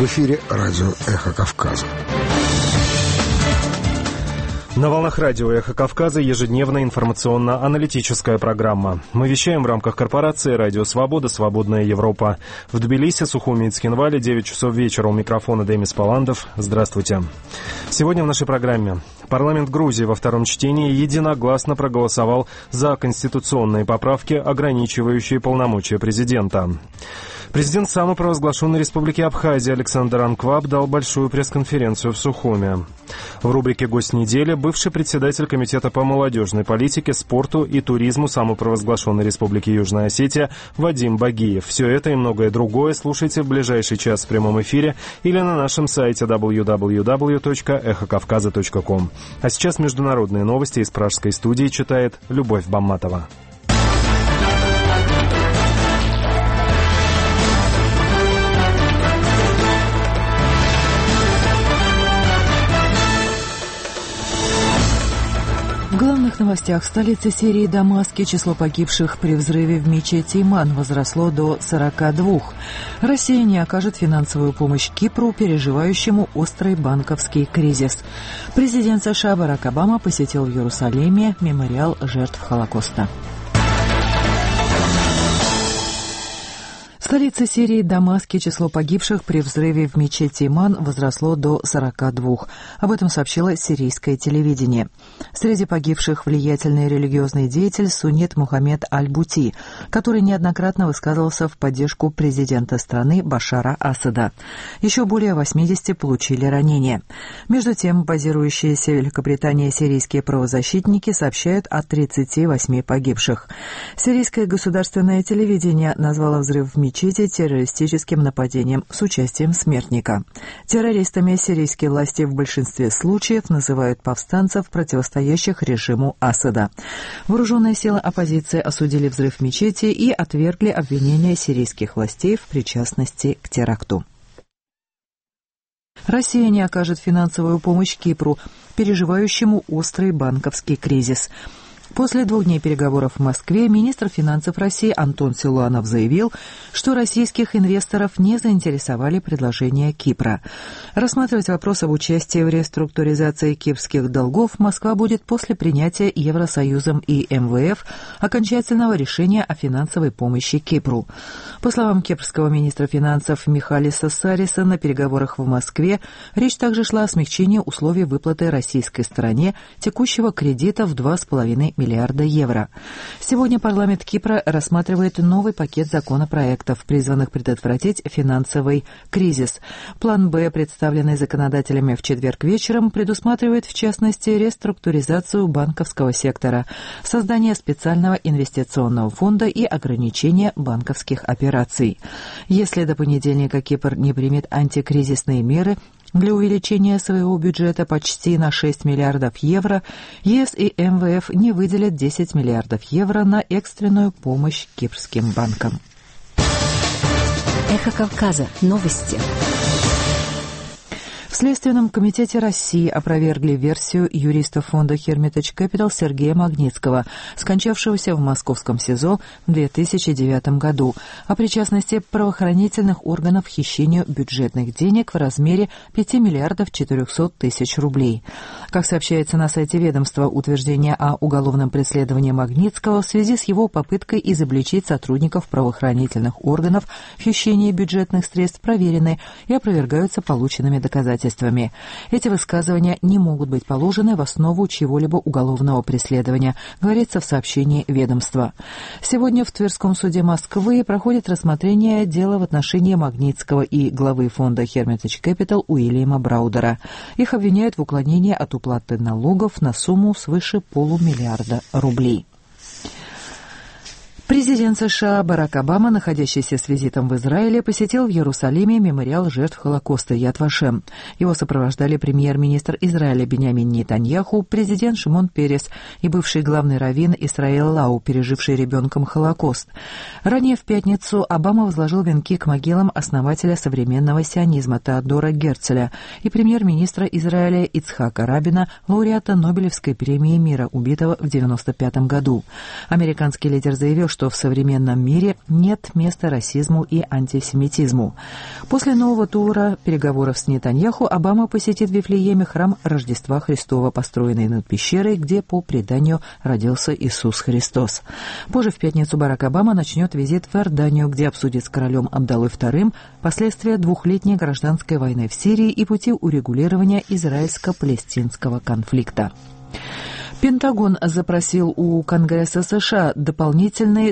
эфире радио «Эхо Кавказа». На волнах радио «Эхо Кавказа» ежедневная информационно-аналитическая программа. Мы вещаем в рамках корпорации «Радио Свобода. Свободная Европа». В Тбилиси, Сухуми и Цхинвале 9 часов вечера. У микрофона Демис Паландов. Здравствуйте. Сегодня в нашей программе. Парламент Грузии во втором чтении единогласно проголосовал за конституционные поправки, ограничивающие полномочия президента. Президент самопровозглашенной Республики Абхазия Александр Анкваб дал большую пресс-конференцию в Сухуми. В рубрике «Гость недели» бывший председатель Комитета по молодежной политике, спорту и туризму самопровозглашенной Республики Южная Осетия Вадим Багиев. Все это и многое другое слушайте в ближайший час в прямом эфире или на нашем сайте www.эхокавказа.ком. А сейчас международные новости из пражской студии читает Любовь Бамматова. В главных новостях столицы Сирии Дамаске число погибших при взрыве в мечети Иман возросло до 42. Россия не окажет финансовую помощь Кипру, переживающему острый банковский кризис. Президент США Барак Обама посетил в Иерусалиме мемориал жертв Холокоста. В столице Сирии Дамаске число погибших при взрыве в мечети Иман возросло до 42. Об этом сообщило сирийское телевидение. Среди погибших влиятельный религиозный деятель суннит Мухаммед Аль-Бути, который неоднократно высказывался в поддержку президента страны Башара Асада. Еще более 80 получили ранения. Между тем, базирующиеся в Великобритании сирийские правозащитники сообщают о 38 погибших. Сирийское государственное телевидение назвало взрыв в мечети террористическим нападением с участием смертника. Террористами сирийские власти в большинстве случаев называют повстанцев, противостоящих режиму Асада. Вооруженные силы оппозиции осудили взрыв в мечети и отвергли обвинения сирийских властей в причастности к теракту. Россия не окажет финансовую помощь Кипру, переживающему острый банковский кризис. После 2 дней переговоров в Москве министр финансов России Антон Силуанов заявил, что российских инвесторов не заинтересовали предложения Кипра. Рассматривать вопрос об участии в реструктуризации кипрских долгов Москва будет после принятия Евросоюзом и МВФ окончательного решения о финансовой помощи Кипру. По словам кипрского министра финансов Михалиса Сариса, на переговорах в Москве речь также шла о смягчении условий выплаты российской стороне текущего кредита в 2,5 миллиарда евро. Сегодня парламент Кипра рассматривает новый пакет законопроектов, призванных предотвратить финансовый кризис. План «Б», представленный законодателями в четверг вечером, предусматривает, в частности, реструктуризацию банковского сектора, создание специального инвестиционного фонда и ограничение банковских операций. Если до понедельника Кипр не примет антикризисные меры для увеличения своего бюджета почти на 6 миллиардов евро, ЕС и МВФ не выделят 10 миллиардов евро на экстренную помощь кипрским банкам. Эхо Кавказа. Новости. В Следственном комитете России опровергли версию юриста фонда Hermitage Capital Сергея Магнитского, скончавшегося в московском СИЗО в 2009 году, о причастности правоохранительных органов к хищению бюджетных денег в размере 5 миллиардов 400 тысяч рублей. Как сообщается на сайте ведомства, утверждения о уголовном преследовании Магнитского в связи с его попыткой изобличить сотрудников правоохранительных органов в хищении бюджетных средств проверены и опровергаются полученными доказательствами. Эти высказывания не могут быть положены в основу чьего-либо уголовного преследования, говорится в сообщении ведомства. Сегодня в Тверском суде Москвы проходит рассмотрение дела в отношении Магнитского и главы фонда Hermitage Capital Уильяма Браудера. Их обвиняют в уклонении от уплаты налогов на сумму свыше полумиллиарда рублей. Президент США Барак Обама, находящийся с визитом в Израиле, посетил в Иерусалиме мемориал жертв Холокоста Яд Вашем. Его сопровождали премьер-министр Израиля Биньямин Нетаньяху, президент Шимон Перес и бывший главный раввин Исраэль Лау, переживший ребенком Холокост. Ранее в пятницу Обама возложил венки к могилам основателя современного сионизма Теодора Герцеля и премьер-министра Израиля Ицхака Рабина, лауреата Нобелевской премии мира, убитого в 1995 году. Американский лидер заявил, что в современном мире нет места расизму и антисемитизму. После нового тура переговоров с Нетаньяху Обама посетит в Вифлееме храм Рождества Христова, построенный над пещерой, где, по преданию, родился Иисус Христос. Позже в пятницу Барак Обама начнет визит в Иорданию, где обсудит с королем Абдаллой II последствия двухлетней гражданской войны в Сирии и пути урегулирования израильско-палестинского конфликта. Пентагон запросил у Конгресса США дополнительные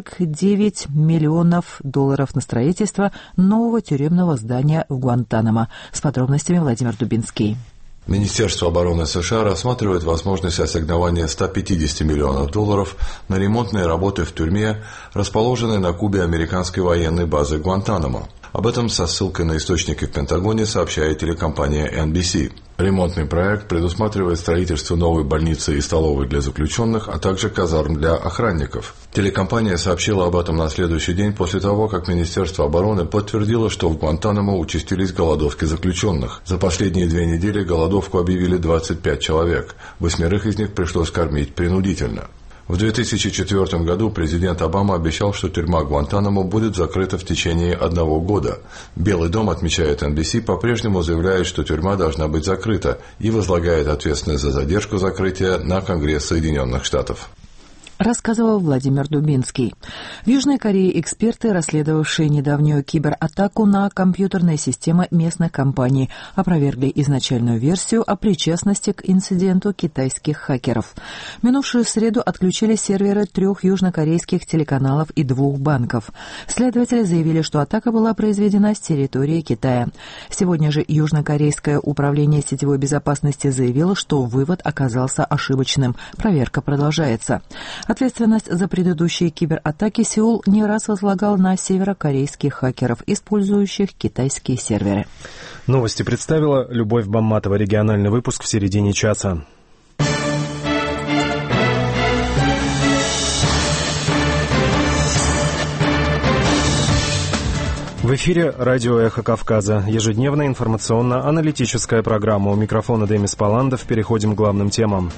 $49 миллионов на строительство нового тюремного здания в Гуантанамо. С подробностями Владимир Дубинский. Министерство обороны США рассматривает возможность ассигнования $150 миллионов на ремонтные работы в тюрьме, расположенной на Кубе американской военной базы Гуантанамо. Об этом со ссылкой на источники в Пентагоне сообщает телекомпания NBC. Ремонтный проект предусматривает строительство новой больницы и столовой для заключенных, а также казарм для охранников. Телекомпания сообщила об этом на следующий день после того, как Министерство обороны подтвердило, что в Гуантанамо участились голодовки заключенных. За последние 2 недели голодовку объявили 25 человек. 8 из них пришлось кормить принудительно. В 2004 году президент Обама обещал, что тюрьма Гуантанамо будет закрыта в течение 1 года. Белый дом, отмечает NBC, по-прежнему заявляет, что тюрьма должна быть закрыта и возлагает ответственность за задержку закрытия на Конгресс Соединенных Штатов. Рассказывал Владимир Дубинский. В Южной Корее эксперты, расследовавшие недавнюю кибератаку на компьютерные системы местных компаний, опровергли изначальную версию о причастности к инциденту китайских хакеров. В минувшую среду отключили серверы 3 южнокорейских телеканалов и 2 банков. Следователи заявили, что атака была произведена с территории Китая. Сегодня же Южнокорейское управление сетевой безопасности заявило, что вывод оказался ошибочным. Проверка продолжается. Ответственность за предыдущие кибератаки Сеул не раз возлагал на северокорейских хакеров, использующих китайские серверы. Новости представила Любовь Бамматова. Региональный выпуск в середине часа. В эфире радио «Эхо Кавказа». Ежедневная информационно-аналитическая программа. У микрофона Демис Паландов. Переходим к главным темам.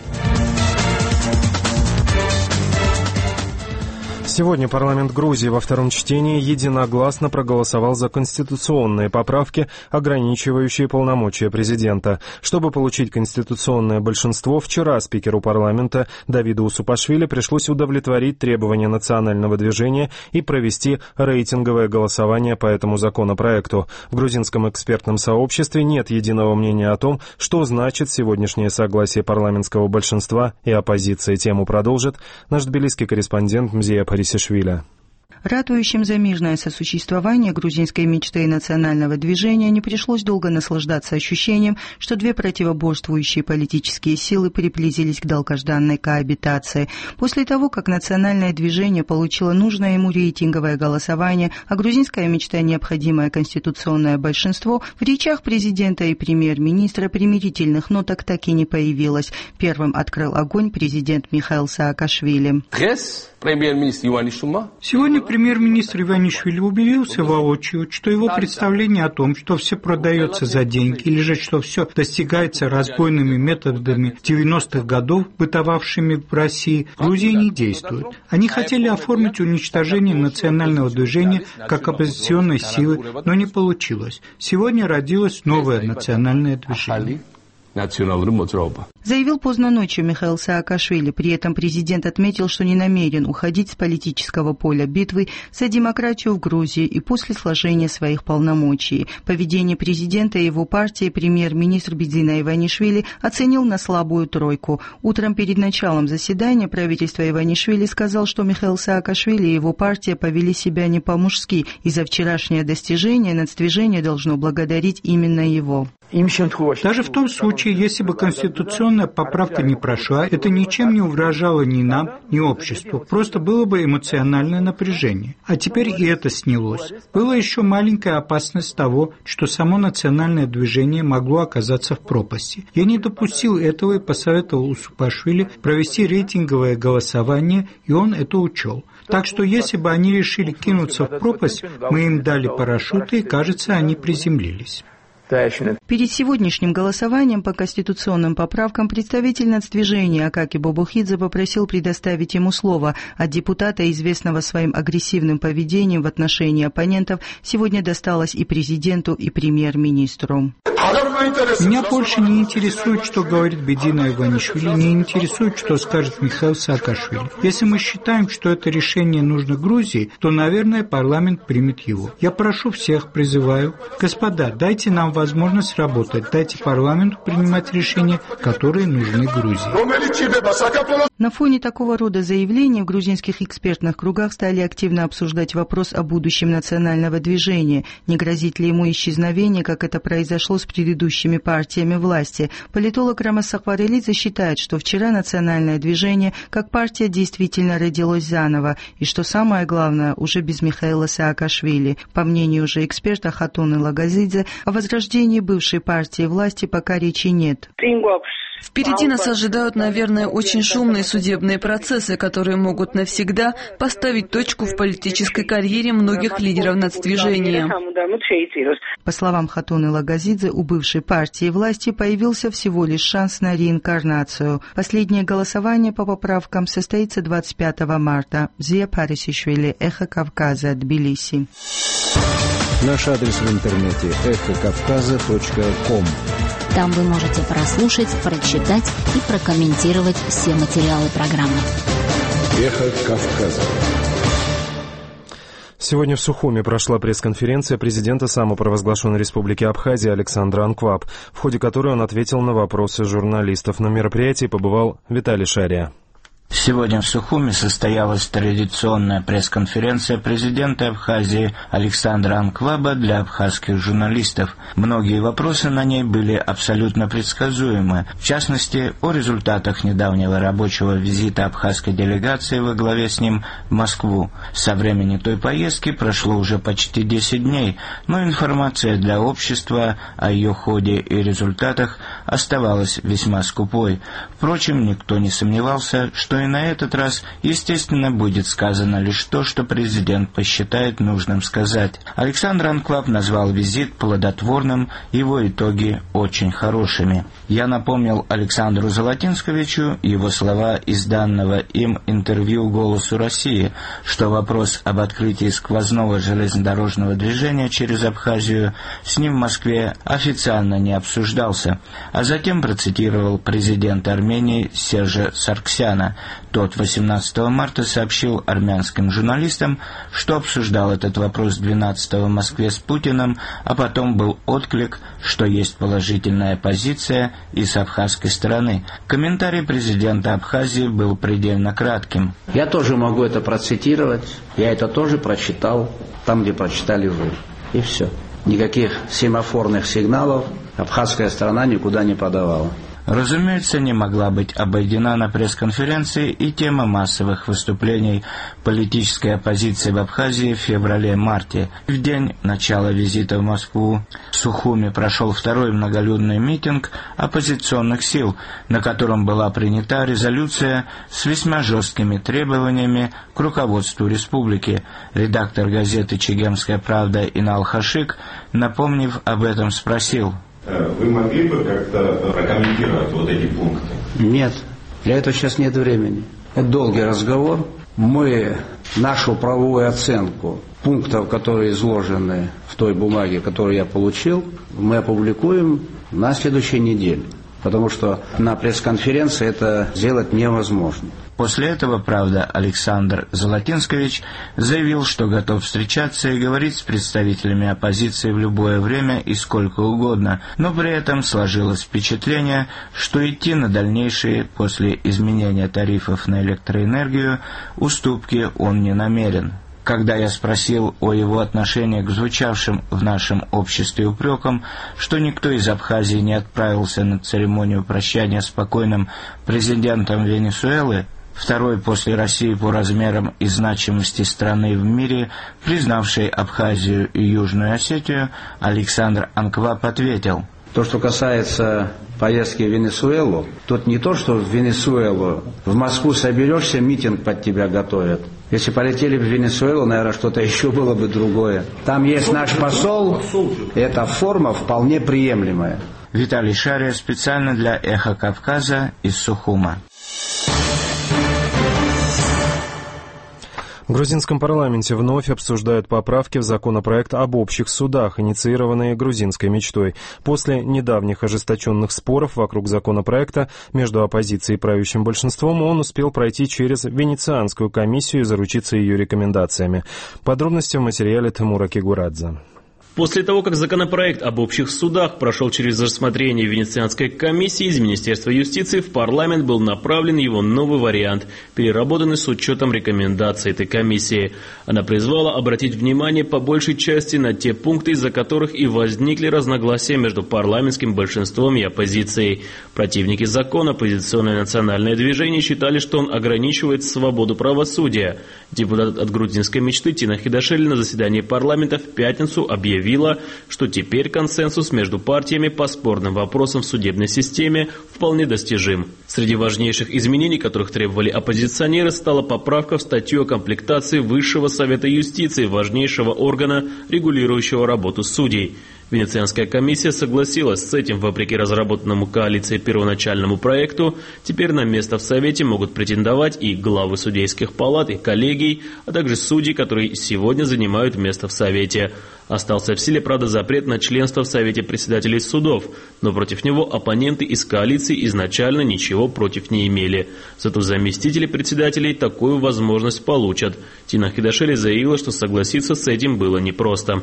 Сегодня парламент Грузии во втором чтении единогласно проголосовал за конституционные поправки, ограничивающие полномочия президента. Чтобы получить конституционное большинство, вчера спикеру парламента Давиду Усупашвили пришлось удовлетворить требования национального движения и провести рейтинговое голосование по этому законопроекту. В грузинском экспертном сообществе нет единого мнения о том, что значит сегодняшнее согласие парламентского большинства и оппозиции. Тему продолжит наш тбилисский корреспондент Мзия Парисишвили. Ратующим за мирное сосуществование грузинской мечты и национального движения не пришлось долго наслаждаться ощущением, что 2 противоборствующие политические силы приблизились к долгожданной коабитации. После того, как национальное движение получило нужное ему рейтинговое голосование, а грузинская мечта необходимое конституционное большинство, в речах президента и премьер-министра примирительных ноток так и не появилось. Первым открыл огонь президент Михаил Саакашвили. Сегодня премьер-министр Иванишвили убедился воочию, что его представление о том, что все продается за деньги, или же что все достигается разбойными методами 90-х годов, бытовавшими в России, в Грузии не действует. Они хотели оформить уничтожение национального движения как оппозиционной силы, но не получилось. Сегодня родилось новое национальное движение. Заявил поздно ночью Михаил Саакашвили. При этом президент отметил, что не намерен уходить с политического поля битвы за демократию в Грузии и после сложения своих полномочий. Поведение президента и его партии премьер-министр Бидзина Иванишвили оценил на слабую тройку. Утром перед началом заседания правительства Иванишвили сказал, что Михаил Саакашвили и его партия повели себя не по-мужски, и за вчерашнее достижение нацдвижение должно благодарить именно его. Даже в том случае, если бы конституционная поправка не прошла, это ничем не угрожало ни нам, ни обществу. Просто было бы эмоциональное напряжение. А теперь и это снялось. Была еще маленькая опасность того, что само национальное движение могло оказаться в пропасти. Я не допустил этого и посоветовал Усупашвили провести рейтинговое голосование, и он это учел. Так что если бы они решили кинуться в пропасть, мы им дали парашюты, и, кажется, они приземлились. Перед сегодняшним голосованием по конституционным поправкам представитель нацдвижения Акаки Бобухидзе попросил предоставить ему слово. От депутата, известного своим агрессивным поведением в отношении оппонентов, сегодня досталось и президенту, и премьер-министру. Меня больше не интересует, что говорит Бедина Иванишвили, не интересует, что скажет Михаил Саакашвили. Если мы считаем, что это решение нужно Грузии, то, наверное, парламент примет его. Я прошу всех, призываю, господа, дайте нам возможность работать, дайте парламенту принимать решения, которые нужны Грузии. На фоне такого рода заявлений в грузинских экспертных кругах стали активно обсуждать вопрос о будущем национального движения. Не грозит ли ему исчезновение, как это произошло с предыдущими партиями власти? Политолог Рамас Сахварелидзе считает, что вчера национальное движение как партия действительно родилось заново, и что самое главное, уже без Михаила Саакашвили. По мнению же эксперта Хатуны Лагазидзе, о возрождении бывшей партии власти пока речи нет. Впереди нас ожидают, наверное, очень шумные судебные процессы, которые могут навсегда поставить точку в политической карьере многих лидеров нацдвижения. По словам Хатуны Лагазидзе, у бывшей партии власти появился всего лишь шанс на реинкарнацию. Последнее голосование по поправкам состоится 25 марта. Зия Парисишвили, Эхо Кавказа, Тбилиси. Наш адрес в интернете эхокавказа.ком. Там вы можете прослушать, прочитать и прокомментировать все материалы программы. Эхо Кавказа. Сегодня в Сухуми прошла пресс-конференция президента самопровозглашенной республики Абхазия Александра Анкваб, в ходе которой он ответил на вопросы журналистов. На мероприятии побывал Виталий Шария. Сегодня в Сухуми состоялась традиционная пресс-конференция президента Абхазии Александра Анкваба для абхазских журналистов. Многие вопросы на ней были абсолютно предсказуемы. В частности, о результатах недавнего рабочего визита абхазской делегации во главе с ним в Москву. Со времени той поездки прошло уже почти 10 дней, но информация для общества о ее ходе и результатах оставалась весьма скупой. Впрочем, никто не сомневался, что и на этот раз, естественно, будет сказано лишь то, что президент посчитает нужным сказать. Александр Анкваб назвал визит плодотворным, его итоги очень хорошими. Я напомнил Александру Золотинсковичу его слова из данного им интервью «Голосу России», что вопрос об открытии сквозного железнодорожного движения через Абхазию с ним в Москве официально не обсуждался, а затем процитировал президента Армении Сержа Сарксяна. Тот 18 марта сообщил армянским журналистам, что обсуждал этот вопрос 12-го в Москве с Путиным, а потом был отклик, что есть положительная позиция и с абхазской стороны. Комментарий президента Абхазии был предельно кратким. Я тоже могу это процитировать, я это тоже прочитал, там, где прочитали вы. И все. Никаких семафорных сигналов абхазская сторона никуда не подавала. Разумеется, не могла быть обойдена на пресс-конференции и тема массовых выступлений политической оппозиции в Абхазии в феврале-марте. В день начала визита в Москву в Сухуми прошел второй многолюдный митинг оппозиционных сил, на котором была принята резолюция с весьма жесткими требованиями к руководству республики. Редактор газеты «Чегемская правда» Инал Хашик, напомнив об этом, спросил: вы могли бы как-то прокомментировать вот эти пункты? Нет, для этого сейчас нет времени. Это долгий разговор. Мы нашу правовую оценку пунктов, которые изложены в той бумаге, которую я получил, мы опубликуем на следующей неделе. Потому что на пресс-конференции это сделать невозможно. После этого, правда, Александр Золотинскович заявил, что готов встречаться и говорить с представителями оппозиции в любое время и сколько угодно, но при этом сложилось впечатление, что идти на дальнейшие после изменения тарифов на электроэнергию уступки он не намерен. Когда я спросил о его отношении к звучавшим в нашем обществе упрекам, что никто из Абхазии не отправился на церемонию прощания с покойным президентом Венесуэлы, второй после России по размерам и значимости страны в мире, признавшей Абхазию и Южную Осетию, Александр Анкваб ответил: то, что касается поездки в Венесуэлу, тут не то, что в Венесуэлу, в Москву соберешься, митинг под тебя готовят. Если полетели в Венесуэлу, наверное, что-то еще было бы другое. Там есть наш посол, и эта форма вполне приемлемая. Виталий Шария специально для «Эхо Кавказа» из Сухума. В грузинском парламенте вновь обсуждают поправки в законопроект об общих судах, инициированные грузинской мечтой. После недавних ожесточенных споров вокруг законопроекта между оппозицией и правящим большинством он успел пройти через Венецианскую комиссию и заручиться ее рекомендациями. Подробности в материале Тимура Кигурадзе. После того, как законопроект об общих судах прошел через рассмотрение Венецианской комиссии, из Министерства юстиции в парламент был направлен его новый вариант, переработанный с учетом рекомендаций этой комиссии. Она призвала обратить внимание по большей части на те пункты, из-за которых и возникли разногласия между парламентским большинством и оппозицией. Противники закона, оппозиционное национальное движение, считали, что он ограничивает свободу правосудия. Депутат от грузинской мечты Тина Хидашвили на заседании парламента в пятницу объявила, что теперь консенсус между партиями по спорным вопросам в судебной системе вполне достижим. Среди важнейших изменений, которых требовали оппозиционеры, стала поправка в статью о комплектации Высшего совета юстиции, важнейшего органа, регулирующего работу судей. Венецианская комиссия согласилась с этим, вопреки разработанному коалицией первоначальному проекту. Теперь на место в Совете могут претендовать и главы судейских палат, и коллегий, а также судьи, которые сегодня занимают место в Совете. Остался в силе, правда, запрет на членство в Совете председателей судов, но против него оппоненты из коалиции изначально ничего против не имели. Зато заместители председателей такую возможность получат. Тина Хидашвили заявила, что согласиться с этим было непросто.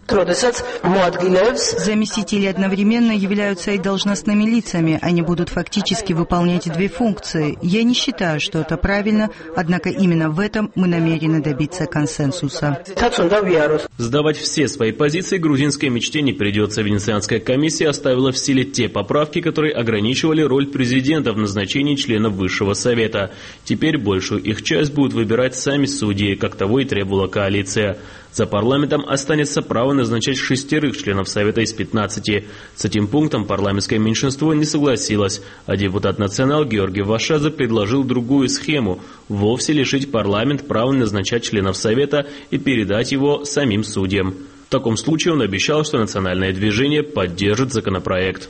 Заместители одновременно являются и должностными лицами. Они будут фактически выполнять две функции. Я не считаю, что это правильно, однако именно в этом мы намерены добиться консенсуса. Сдавать все свои позиции грузинской мечте не придется. Венецианская комиссия оставила в силе те поправки, которые ограничивали роль президента в назначении членов Высшего совета. Теперь большую их часть будут выбирать сами судьи, как того и требовала коалиция. За парламентом останется право назначать 6 членов Совета из 15. С этим пунктом парламентское меньшинство не согласилось, а депутат «Национал» Георгий Вашадзе предложил другую схему – вовсе лишить парламент права назначать членов Совета и передать его самим судьям. В таком случае он обещал, что национальное движение поддержит законопроект.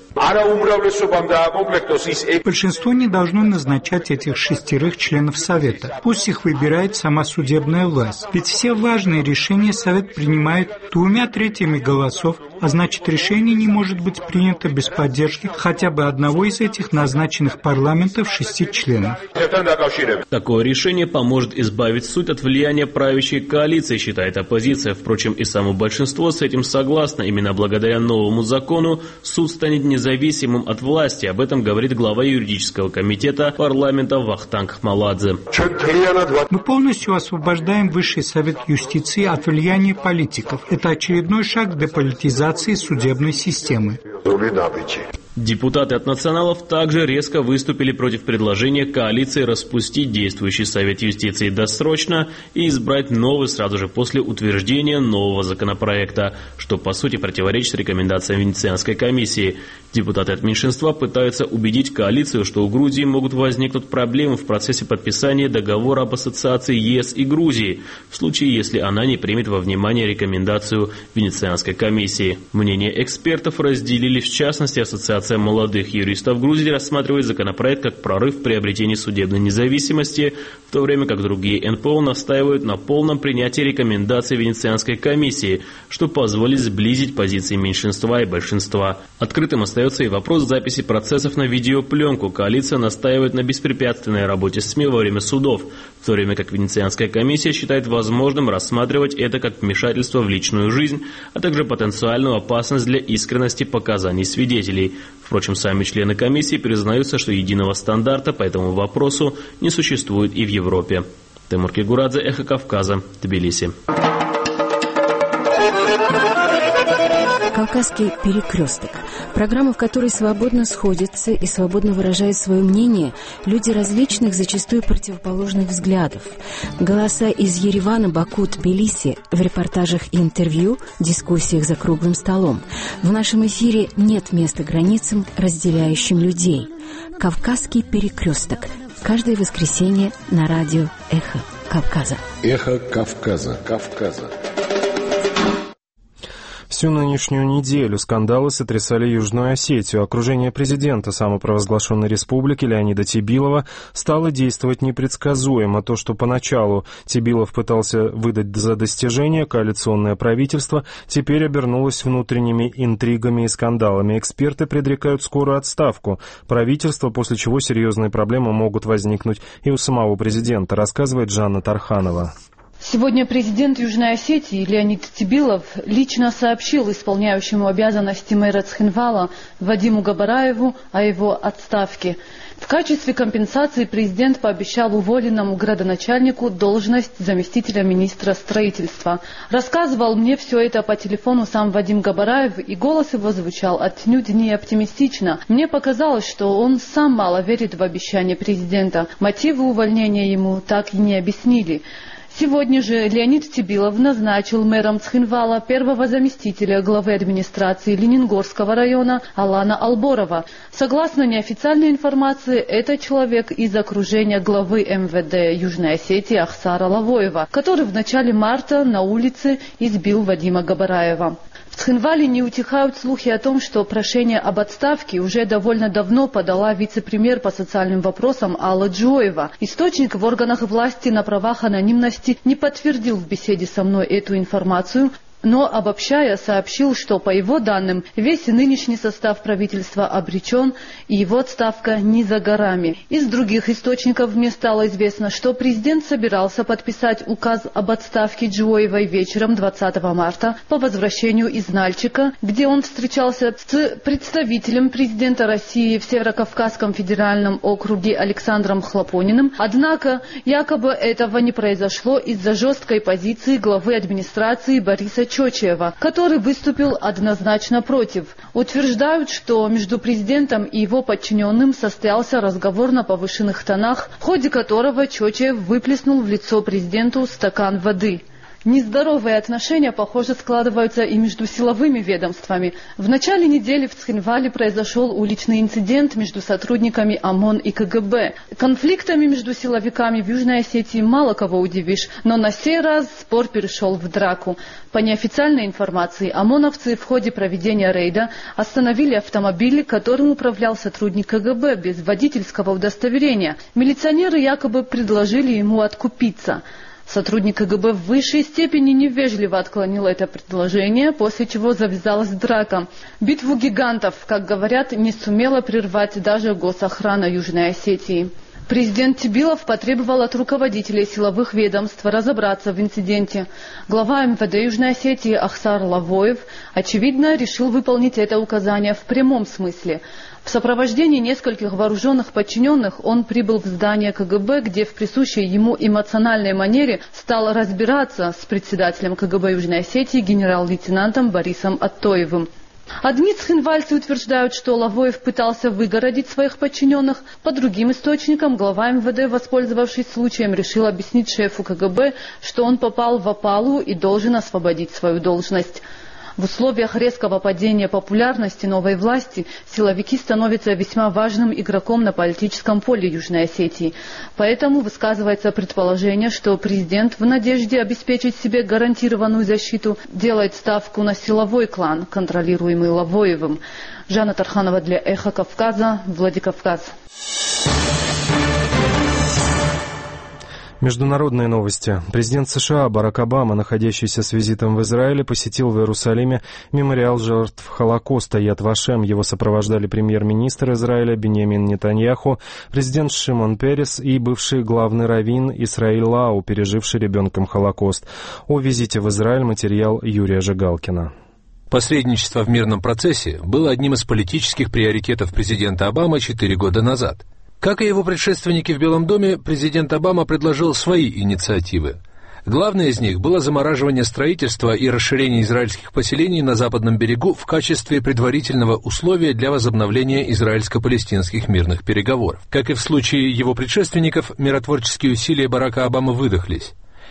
Большинство не должно назначать этих 6 членов Совета. Пусть их выбирает сама судебная власть. Ведь все важные решения Совет принимает 2/3 голосов, а значит, решение не может быть принято без поддержки хотя бы одного из этих назначенных парламентов 6 членов. Такое решение поможет избавить суд от влияния правящей коалиции, считает оппозиция. Впрочем, и само большинство с этим согласно. Именно благодаря новому закону суд станет независимым от власти. Об этом говорит глава юридического комитета парламента Вахтанг Хмаладзе. Мы полностью освобождаем Высший совет юстиции от влияния политиков. Это очередной шаг к деполитизации судебной системы. Депутаты от националов также резко выступили против предложения коалиции распустить действующий Совет юстиции досрочно и избрать новый сразу же после утверждения нового законопроекта, что по сути противоречит рекомендациям Венецианской комиссии. Депутаты от меньшинства пытаются убедить коалицию, что у Грузии могут возникнуть проблемы в процессе подписания договора об ассоциации ЕС и Грузии, в случае, если она не примет во внимание рекомендацию Венецианской комиссии. Мнения экспертов разделили, в частности, Ассоциация молодых юристов Грузии рассматривает законопроект как прорыв в приобретении судебной независимости, в то время как другие НПО настаивают на полном принятии рекомендаций Венецианской комиссии, что позволит сблизить позиции меньшинства и большинства. Открытым остается и вопрос записи процессов на видеопленку. Коалиция настаивает на беспрепятственной работе СМИ во время судов, в то время как Венецианская комиссия считает возможным рассматривать это как вмешательство в личную жизнь, а также потенциальную опасность для искренности показаний свидетелей. Впрочем, сами члены комиссии признаются, что единого стандарта по этому вопросу не существует и в Европе. Тимур Кигурадзе, Эхо Кавказа, Тбилиси. «Кавказский перекресток» – программа, в которой свободно сходятся и свободно выражают свое мнение люди различных, зачастую противоположных взглядов. Голоса из Еревана, Баку, Тбилиси в репортажах и интервью, дискуссиях за круглым столом. В нашем эфире нет места границам, разделяющим людей. «Кавказский перекресток» – каждое воскресенье на радио «Эхо». Кавказа». Эхо Кавказа. Всю нынешнюю неделю скандалы сотрясали Южную Осетию. Окружение президента самопровозглашенной республики Леонида Тебилова стало действовать непредсказуемо. То, что поначалу Тебилов пытался выдать за достижение коалиционное правительство, теперь обернулось внутренними интригами и скандалами. Эксперты предрекают скорую отставку правительства, после чего серьезные проблемы могут возникнуть и у самого президента, рассказывает Жанна Тарханова. Сегодня президент Южной Осетии Леонид Тебилов лично сообщил исполняющему обязанности мэра Цхинвала Вадиму Габараеву о его отставке. В качестве компенсации президент пообещал уволенному градоначальнику должность заместителя министра строительства. Рассказывал мне все это по телефону сам Вадим Габараев, и голос его звучал отнюдь не оптимистично. Мне показалось, что он сам мало верит в обещания президента. Мотивы увольнения ему так и не объяснили. Сегодня же Леонид Тебилов назначил мэром Цхинвала первого заместителя главы администрации Ленингорского района Алана Алборова. Согласно неофициальной информации, это человек из окружения главы МВД Южной Осетии Ахсара Лавоева, который в начале марта на улице избил Вадима Габараева. В Цхинвале не утихают слухи о том, что прошение об отставке уже довольно давно подала вице-премьер по социальным вопросам Алла Джоева. Источник в органах власти на правах анонимности не подтвердил в беседе со мной эту информацию, но, обобщая, сообщил, что, по его данным, весь нынешний состав правительства обречен, и его отставка не за горами. Из других источников мне стало известно, что президент собирался подписать указ об отставке Джоевой вечером 20 марта по возвращению из Нальчика, где он встречался с представителем президента России в Северокавказском федеральном округе Александром Хлопониным. Однако, якобы этого не произошло из-за жесткой позиции главы администрации Бориса Чочева, который выступил однозначно против. Утверждают, что между президентом и его подчиненным состоялся разговор на повышенных тонах, в ходе которого Чочев выплеснул в лицо президенту стакан воды. Нездоровые отношения, похоже, складываются и между силовыми ведомствами. В начале недели в Цхинвале произошел уличный инцидент между сотрудниками ОМОН и КГБ. Конфликтами между силовиками в Южной Осетии мало кого удивишь, но на сей раз спор перешел в драку. По неофициальной информации, ОМОНовцы в ходе проведения рейда остановили автомобиль, которым управлял сотрудник КГБ без водительского удостоверения. Милиционеры якобы предложили ему откупиться. Сотрудник КГБ в высшей степени невежливо отклонил это предложение, после чего завязалась драка. Битву гигантов, как говорят, не сумела прервать даже госохрана Южной Осетии. Президент Тебилов потребовал от руководителей силовых ведомств разобраться в инциденте. Глава МВД Южной Осетии Ахсар Лавоев, очевидно, решил выполнить это указание в прямом смысле. В сопровождении нескольких вооруженных подчиненных он прибыл в здание КГБ, где в присущей ему эмоциональной манере стал разбираться с председателем КГБ Южной Осетии генерал-лейтенантом Борисом Оттоевым. Одни цхинвальцы утверждают, что Лавоев пытался выгородить своих подчиненных. По другим источникам, глава МВД, воспользовавшись случаем, решил объяснить шефу КГБ, что он попал в опалу и должен освободить свою должность. В условиях резкого падения популярности новой власти силовики становятся весьма важным игроком на политическом поле Южной Осетии. Поэтому высказывается предположение, что президент в надежде обеспечить себе гарантированную защиту делает ставку на силовой клан, контролируемый Лавоевым. Жанна Тарханова для «Эхо Кавказа», Владикавказ. Международные новости. Президент США Барак Обама, находящийся с визитом в Израиле, посетил в Иерусалиме мемориал жертв Холокоста Яд Вашем. Его сопровождали премьер-министр Израиля Биньямин Нетаньяху, президент Шимон Перес и бывший главный раввин Исраиль Лау, переживший ребенком Холокост. О визите в Израиль материал Юрия Жигалкина. Посредничество в мирном процессе было одним из политических приоритетов президента Обамы 4 года назад. Как и его предшественники в Белом доме, президент Обама предложил свои инициативы. Главной из них было замораживание строительства и расширение израильских поселений на Западном берегу в качестве предварительного условия для возобновления израильско-палестинских мирных переговоров. Как и в случае его предшественников, миротворческие усилия Барака Обамы выдохлись.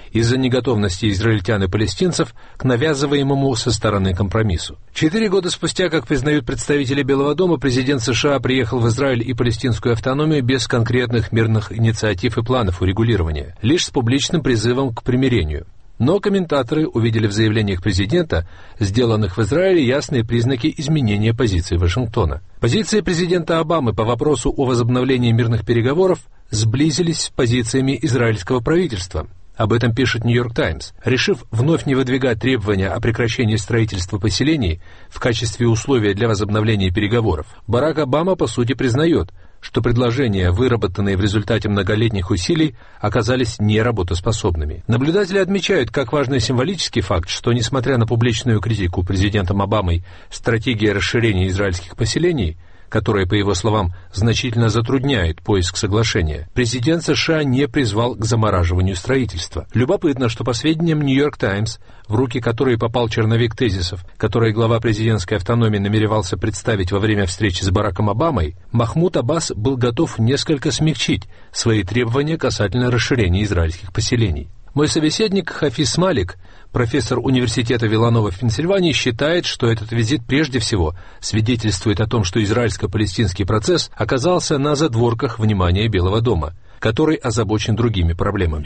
из-за неготовности израильтян и палестинцев к навязываемому со стороны компромиссу. 4 года спустя, как признают представители Белого дома, президент США приехал в Израиль и палестинскую автономию без конкретных мирных инициатив и планов урегулирования, лишь с публичным призывом к примирению. Но комментаторы увидели в заявлениях президента, сделанных в Израиле, ясные признаки изменения позиции Вашингтона. Позиции президента Обамы по вопросу о возобновлении мирных переговоров сблизились с позициями израильского правительства. Об этом пишет «Нью-Йорк Таймс». Решив вновь не выдвигать требования о прекращении строительства поселений в качестве условия для возобновления переговоров, Барак Обама, по сути, признает, что предложения, выработанные в результате многолетних усилий, оказались неработоспособными. Наблюдатели отмечают как важный символический факт, что, несмотря на публичную критику президентом Обамой стратегии расширения израильских поселений, которая, по его словам, значительно затрудняет поиск соглашения, президент США не призвал к замораживанию строительства. Любопытно, что по сведениям «Нью-Йорк Таймс», в руки которой попал черновик тезисов, которые глава президентской автономии намеревался представить во время встречи с Бараком Обамой, Махмуд Аббас был готов несколько смягчить свои требования касательно расширения израильских поселений. Мой собеседник Хафиз Малик, профессор университета Виланова в Пенсильвании, считает, что этот визит прежде всего свидетельствует о том, что израильско-палестинский процесс оказался на задворках внимания Белого дома, который озабочен другими проблемами.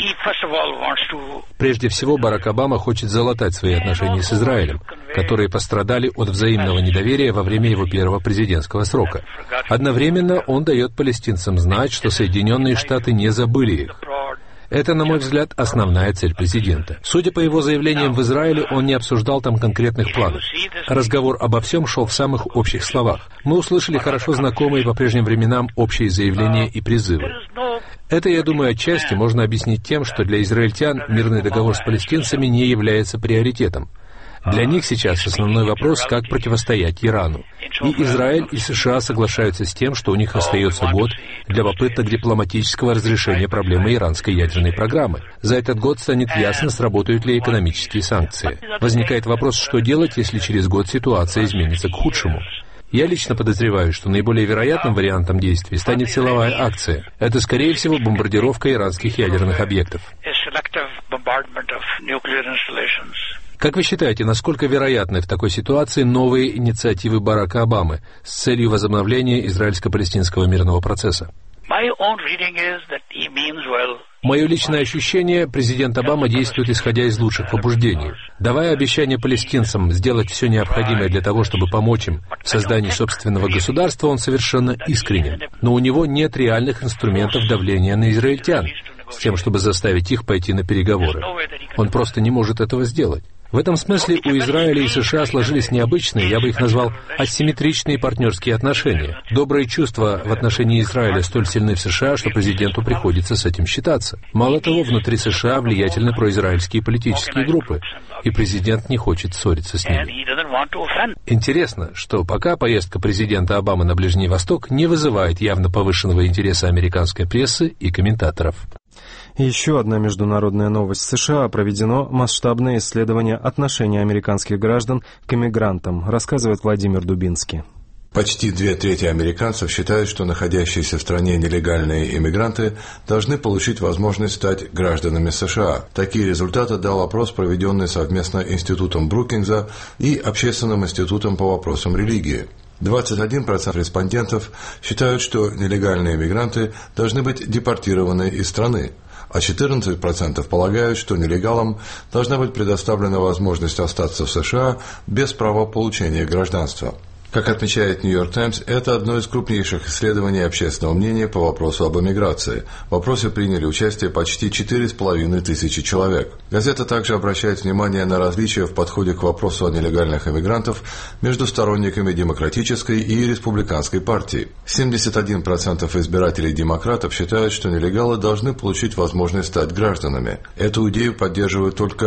Прежде всего, Барак Обама хочет залатать свои отношения с Израилем, которые пострадали от взаимного недоверия во время его первого президентского срока. Одновременно он дает палестинцам знать, что Соединенные Штаты не забыли их. Это, на мой взгляд, основная цель президента. Судя по его заявлениям в Израиле, он не обсуждал там конкретных планов. Разговор обо всем шел в самых общих словах. Мы услышали хорошо знакомые по прежним временам общие заявления и призывы. Это, я думаю, отчасти можно объяснить тем, что для израильтян мирный договор с палестинцами не является приоритетом. Для них сейчас основной вопрос, как противостоять Ирану. И Израиль, и США соглашаются с тем, что у них остается год для попыток дипломатического разрешения проблемы иранской ядерной программы. За этот год станет ясно, сработают ли экономические санкции. Возникает вопрос, что делать, если через год ситуация изменится к худшему. Я лично подозреваю, что наиболее вероятным вариантом действий станет силовая акция. Это, скорее всего, бомбардировка иранских ядерных объектов. Как вы считаете, насколько вероятны в такой ситуации новые инициативы Барака Обамы с целью возобновления израильско-палестинского мирного процесса? Мое личное ощущение, президент Обама действует исходя из лучших побуждений. Давая обещание палестинцам сделать все необходимое для того, чтобы помочь им в создании собственного государства, он совершенно искренен. Но у него нет реальных инструментов давления на израильтян с тем, чтобы заставить их пойти на переговоры. Он просто не может этого сделать. В этом смысле у Израиля и США сложились необычные, я бы их назвал, асимметричные партнерские отношения. Добрые чувства в отношении Израиля столь сильны в США, что президенту приходится с этим считаться. Мало того, внутри США влиятельны произраильские политические группы, и президент не хочет ссориться с ними. Интересно, что пока поездка президента Обамы на Ближний Восток не вызывает явно повышенного интереса американской прессы и комментаторов. Еще одна международная новость. В США проведено масштабное исследование отношения американских граждан к иммигрантам, рассказывает Владимир Дубинский. Почти 2/3 американцев считают, что находящиеся в стране нелегальные иммигранты должны получить возможность стать гражданами США. Такие результаты дал опрос, проведенный совместно Институтом Брукингса и Общественным институтом по вопросам религии. 21% респондентов считают, что нелегальные иммигранты должны быть депортированы из страны, а 14% полагают, что нелегалам должна быть предоставлена возможность остаться в США без права получения гражданства. Как отмечает «Нью-Йорк Таймс», это одно из крупнейших исследований общественного мнения по вопросу об эмиграции. В опросе приняли участие почти 4500 человек. Газета также обращает внимание на различия в подходе к вопросу о нелегальных эмигрантов между сторонниками демократической и республиканской партий. 71% избирателей демократов считают, что нелегалы должны получить возможность стать гражданами. Эту идею поддерживают только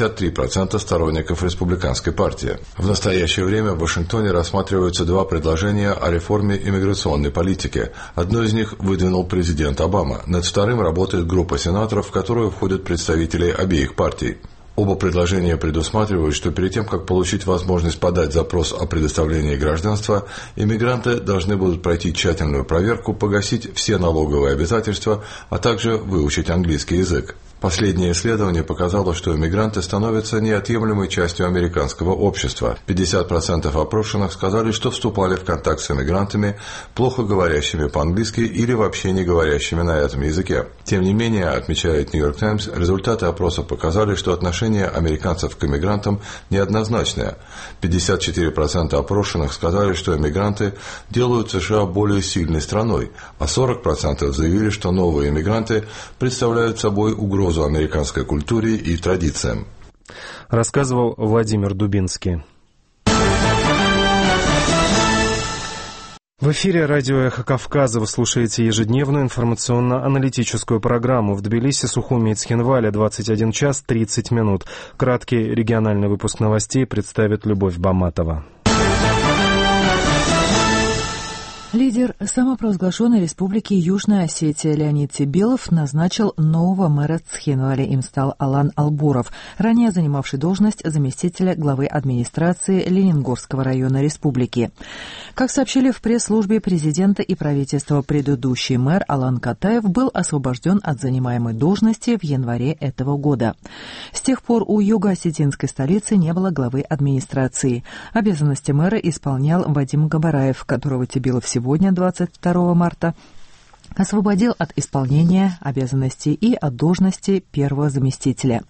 53% сторонников республиканской партии. В настоящее время в Вашингтоне рассматриваются два предложения о реформе иммиграционной политики. Одно из них выдвинул президент Обама. Над вторым работает группа сенаторов, в которую входят представители обеих партий. Оба предложения предусматривают, что перед тем, как получить возможность подать запрос о предоставлении гражданства, иммигранты должны будут пройти тщательную проверку, погасить все налоговые обязательства, а также выучить английский язык. Последнее исследование показало, что иммигранты становятся неотъемлемой частью американского общества. 50% опрошенных сказали, что вступали в контакт с иммигрантами, плохо говорящими по-английски или вообще не говорящими на этом языке. Тем не менее, отмечает New York Times, результаты опроса показали, что отношение американцев к иммигрантам неоднозначное. 54% опрошенных сказали, что иммигранты делают США более сильной страной, а 40% заявили, что новые иммигранты представляют собой угрозу американской культуре и традициям. Рассказывал Владимир Дубинский. В эфире радио «Эхо Кавказа» вы слушаете ежедневную информационно-аналитическую программу. В Тбилиси, Сухуми и Цхинвале 21 час 30 минут. Краткий региональный выпуск новостей представит Любовь Баматова. Лидер самопровозглашенной республики Южная Осетия Леонид Тебилов назначил нового мэра Цхинваля. Им стал Алан Албуров, ранее занимавший должность заместителя главы администрации Лениногорского района республики. Как сообщили в пресс-службе президента и правительства, предыдущий мэр Алан Катаев был освобожден от занимаемой должности в январе этого года. С тех пор у юго-осетинской столицы не было главы администрации. Обязанности мэра исполнял Вадим Габараев, которого Тебилов сегодня, 22 марта, освободил от исполнения обязанностей и от должности первого заместителя.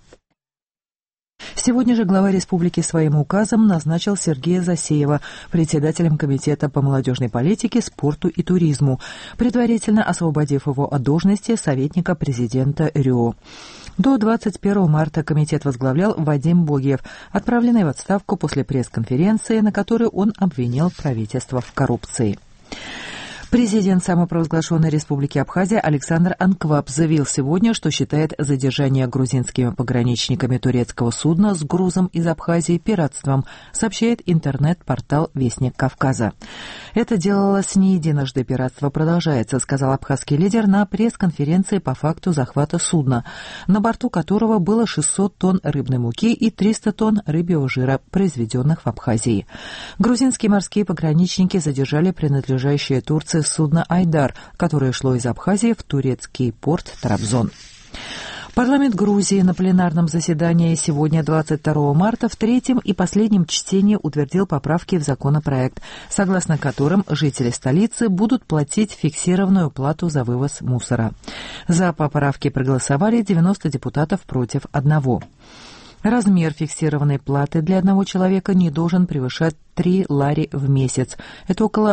Сегодня же глава республики своим указом назначил Сергея Засеева председателем Комитета по молодежной политике, спорту и туризму, предварительно освободив его от должности советника президента РИО. До 21 марта комитет возглавлял Вадим Богиев, отправленный в отставку после пресс-конференции, на которой он обвинил правительство в коррупции. Президент самопровозглашенной республики Абхазия Александр Анкваб заявил сегодня, что считает задержание грузинскими пограничниками турецкого судна с грузом из Абхазии пиратством, сообщает интернет-портал «Вестник Кавказа». «Это делалось не единожды, пиратство продолжается», сказал абхазский лидер на пресс-конференции по факту захвата судна, на борту которого было 600 тонн рыбной муки и 300 тонн рыбьего жира, произведенных в Абхазии. Грузинские морские пограничники задержали принадлежащее Турции судно «Айдар», которое шло из Абхазии в турецкий порт Трабзон. Парламент Грузии на пленарном заседании сегодня, 22 марта, в третьем и последнем чтении утвердил поправки в законопроект, согласно которым жители столицы будут платить фиксированную плату за вывоз мусора. За поправки проголосовали 90 депутатов против 1. Размер фиксированной платы для одного человека не должен превышать 3 лари в месяц. Это около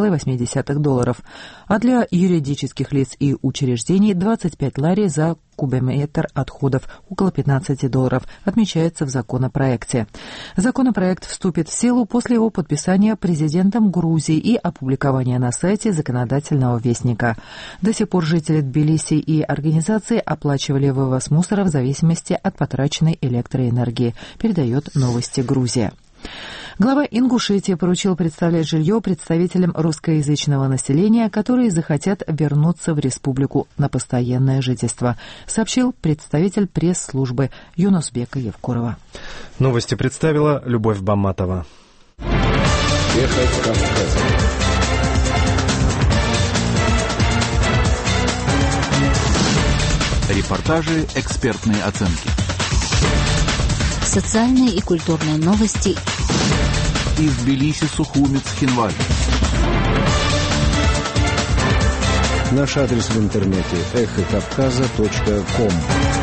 $1,8, а для юридических лиц и учреждений 25 лари за кубометр отходов, около $15, отмечается в законопроекте. Законопроект вступит в силу после его подписания президентом Грузии и опубликования на сайте законодательного вестника. До сих пор жители Тбилиси и организации оплачивали вывоз мусора в зависимости от потраченной электроэнергии, передает «Новости Грузия». Глава Ингушетии поручил представлять жилье представителям русскоязычного населения, которые захотят вернуться в республику на постоянное жительство, сообщил представитель пресс-службы Юнусбека Евкурова. Новости представила Любовь Баматова. Эхо Кавказа. Репортажи, экспертные оценки. Социальные и культурные новости из Тбилиси, Сухуми, Цхинвале. Наш адрес в интернете эхокавказа.ком.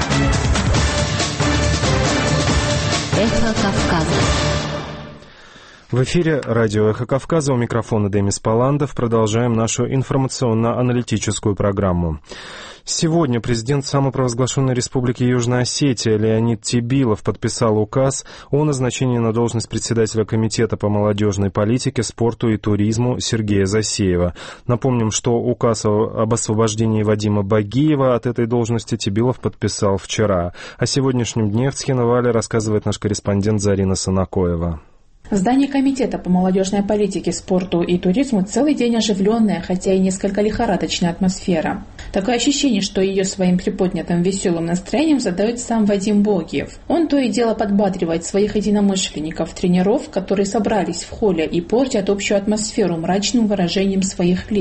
Эхо Кавказа. В эфире радио «Эхо Кавказа», у микрофона Демис Паландов. Продолжаем нашу информационно-аналитическую программу. Сегодня президент самопровозглашенной республики Южная Осетия Леонид Тебилов подписал указ о назначении на должность председателя Комитета по молодежной политике, спорту и туризму Сергея Засеева. Напомним, что указ об освобождении Вадима Багиева от этой должности Тебилов подписал вчера. О сегодняшнем дне в Цхинвале рассказывает наш корреспондент Зарина Санакоева. В здании Комитета по молодежной политике, спорту и туризму целый день оживленная, хотя и несколько лихорадочная атмосфера. Такое ощущение, что ее своим приподнятым веселым настроением задает сам Вадим Богиев. Он то и дело подбадривает своих единомышленников, тренеров, которые собрались в холле и портят общую атмосферу мрачным выражением своих лиц.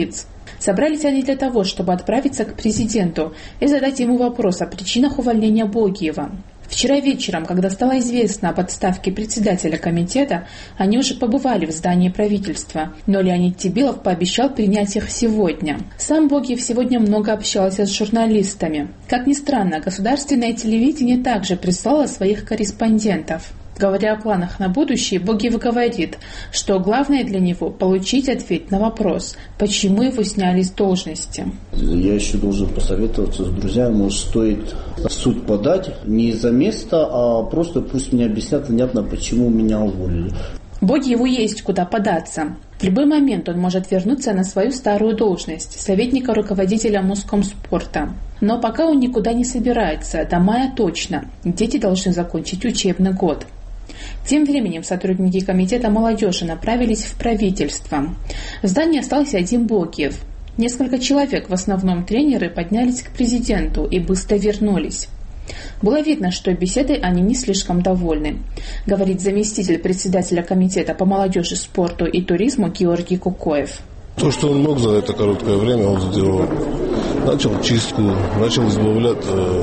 Собрались они для того, чтобы отправиться к президенту и задать ему вопрос о причинах увольнения Богиева. Вчера вечером, когда стало известно об отставке председателя комитета, они уже побывали в здании правительства, но Леонид Тебилов пообещал принять их сегодня. Сам Богиев сегодня много общался с журналистами. Как ни странно, государственное телевидение также прислало своих корреспондентов. Говоря о планах на будущее, Богиев говорит, что главное для него – получить ответ на вопрос, почему его сняли с должности. Я еще должен посоветоваться с друзьями, может, стоит в суд подать не из-за места, а просто пусть мне объяснят внятно, почему меня уволили. Богиеву есть куда податься. В любой момент он может вернуться на свою старую должность – советника руководителя Москомспорта. Но пока он никуда не собирается, до мая точно. Дети должны закончить учебный год. Тем временем сотрудники комитета молодежи направились в правительство. В здании остался один Богиев. Несколько человек, в основном тренеры, поднялись к президенту и быстро вернулись. Было видно, что беседой они не слишком довольны, говорит заместитель председателя комитета по молодежи, спорту и туризму Георгий Кукоев. То, что он мог за это короткое время, он сделал. Начал чистку, начал избавлять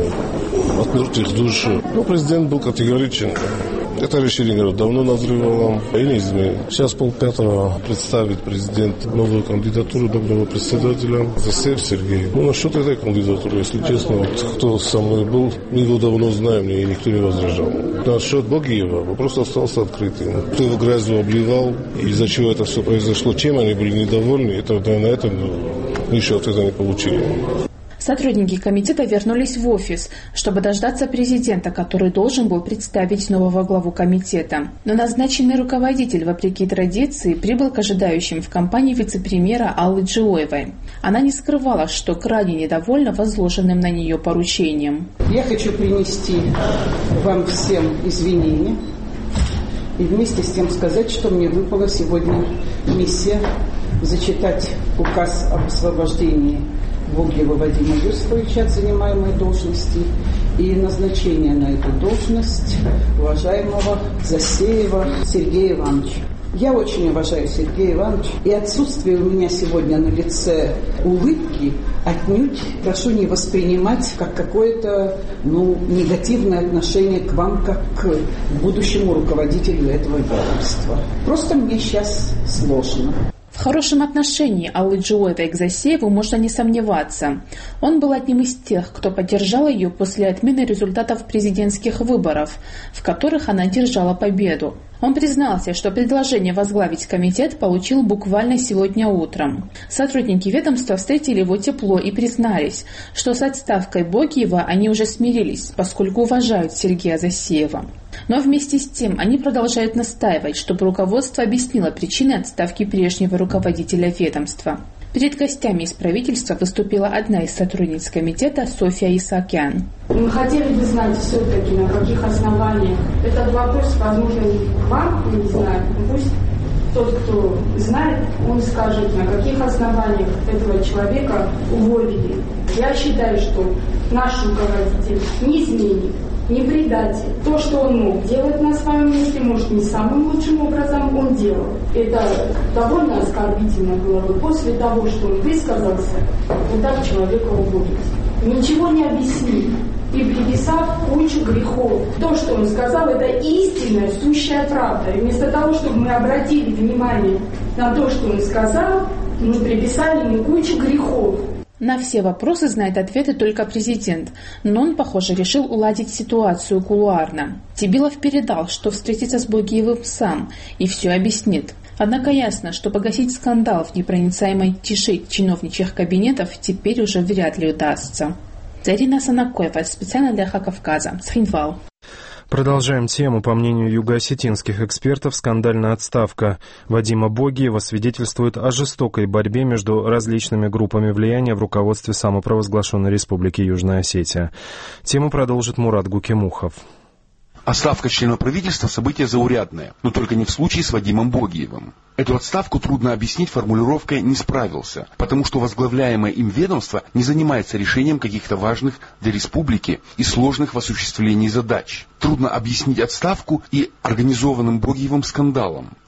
от мертвых душ. Но президент был категоричен. Это решение, говорю, давно назревало и не изменит. Сейчас 4:30 представит президент новую кандидатуру доброго председателя Засеев Сергей. Ну, насчет этой кандидатуры, если честно, вот, кто со мной был, мы его давно знаем, и никто не возражал. Насчет Богиева вопрос остался открытым. Кто его грязью обливал, из-за чего это все произошло, чем они были недовольны, это на этом мы еще ответа не получили. Сотрудники комитета вернулись в офис, чтобы дождаться президента, который должен был представить нового главу комитета. Но назначенный руководитель, вопреки традиции, прибыл к ожидающим в компании вице-премьера Аллы Джиоевой. Она не скрывала, что крайне недовольна возложенным на нее поручением. Я хочу принести вам всем извинения и вместе с тем сказать, что мне выпала сегодня миссия зачитать указ об освобождении Богиева Вадима Юсуповича от занимаемой должности и назначение на эту должность уважаемого Засеева Сергея Ивановича. Я очень уважаю Сергея Ивановича, и отсутствие у меня сегодня на лице улыбки отнюдь прошу не воспринимать как какое-то негативное отношение к вам, как к будущему руководителю этого ведомства. Просто мне сейчас сложно. В хорошем отношении Аллы Джиоевой к Засееву можно не сомневаться. Он был одним из тех, кто поддержал ее после отмены результатов президентских выборов, в которых она держала победу. Он признался, что предложение возглавить комитет получил буквально сегодня утром. Сотрудники ведомства встретили его тепло и признались, что с отставкой Богиева они уже смирились, поскольку уважают Сергея Засеева. Но вместе с тем они продолжают настаивать, чтобы руководство объяснило причины отставки прежнего руководителя ведомства. Перед гостями из правительства выступила одна из сотрудниц комитета Софья Исаакян. Мы хотели бы знать все-таки, на каких основаниях. Этот вопрос, возможно, к вам, я не знаю, пусть тот, кто знает, он скажет, на каких основаниях этого человека уволили. Я считаю, что наш руководитель не изменит, не предатель. То, что он мог делать на своем месте, может, не самым лучшим образом он делал. Это довольно оскорбительно было бы после того, что он высказался, вот так человека уволить. Ничего не объяснив и приписав кучу грехов. То, что он сказал, это истинная, сущая правда. И вместо того, чтобы мы обратили внимание на то, что он сказал, мы приписали ему кучу грехов. На все вопросы знает ответы только президент, но он, похоже, решил уладить ситуацию кулуарно. Тебилов передал, что встретится с Богиевым сам и все объяснит. Однако ясно, что погасить скандал в непроницаемой тиши чиновничьих кабинетов теперь уже вряд ли удастся. Зарина Санакоева, специально для Хакавказа, Схинвал. Продолжаем тему. По мнению юго-осетинских экспертов, скандальная отставка Вадима Богиева свидетельствует о жестокой борьбе между различными группами влияния в руководстве самопровозглашенной Республики Южная Осетия. Тему продолжит Мурат Гукимухов. Отставка члена правительства – событие заурядное, но только не в случае с Вадимом Богиевым. Эту отставку трудно объяснить формулировкой «не справился», потому что возглавляемое им ведомство не занимается решением каких-то важных для республики и сложных в осуществлении задач. Трудно объяснить отставку и организованным Богиевым скандалом.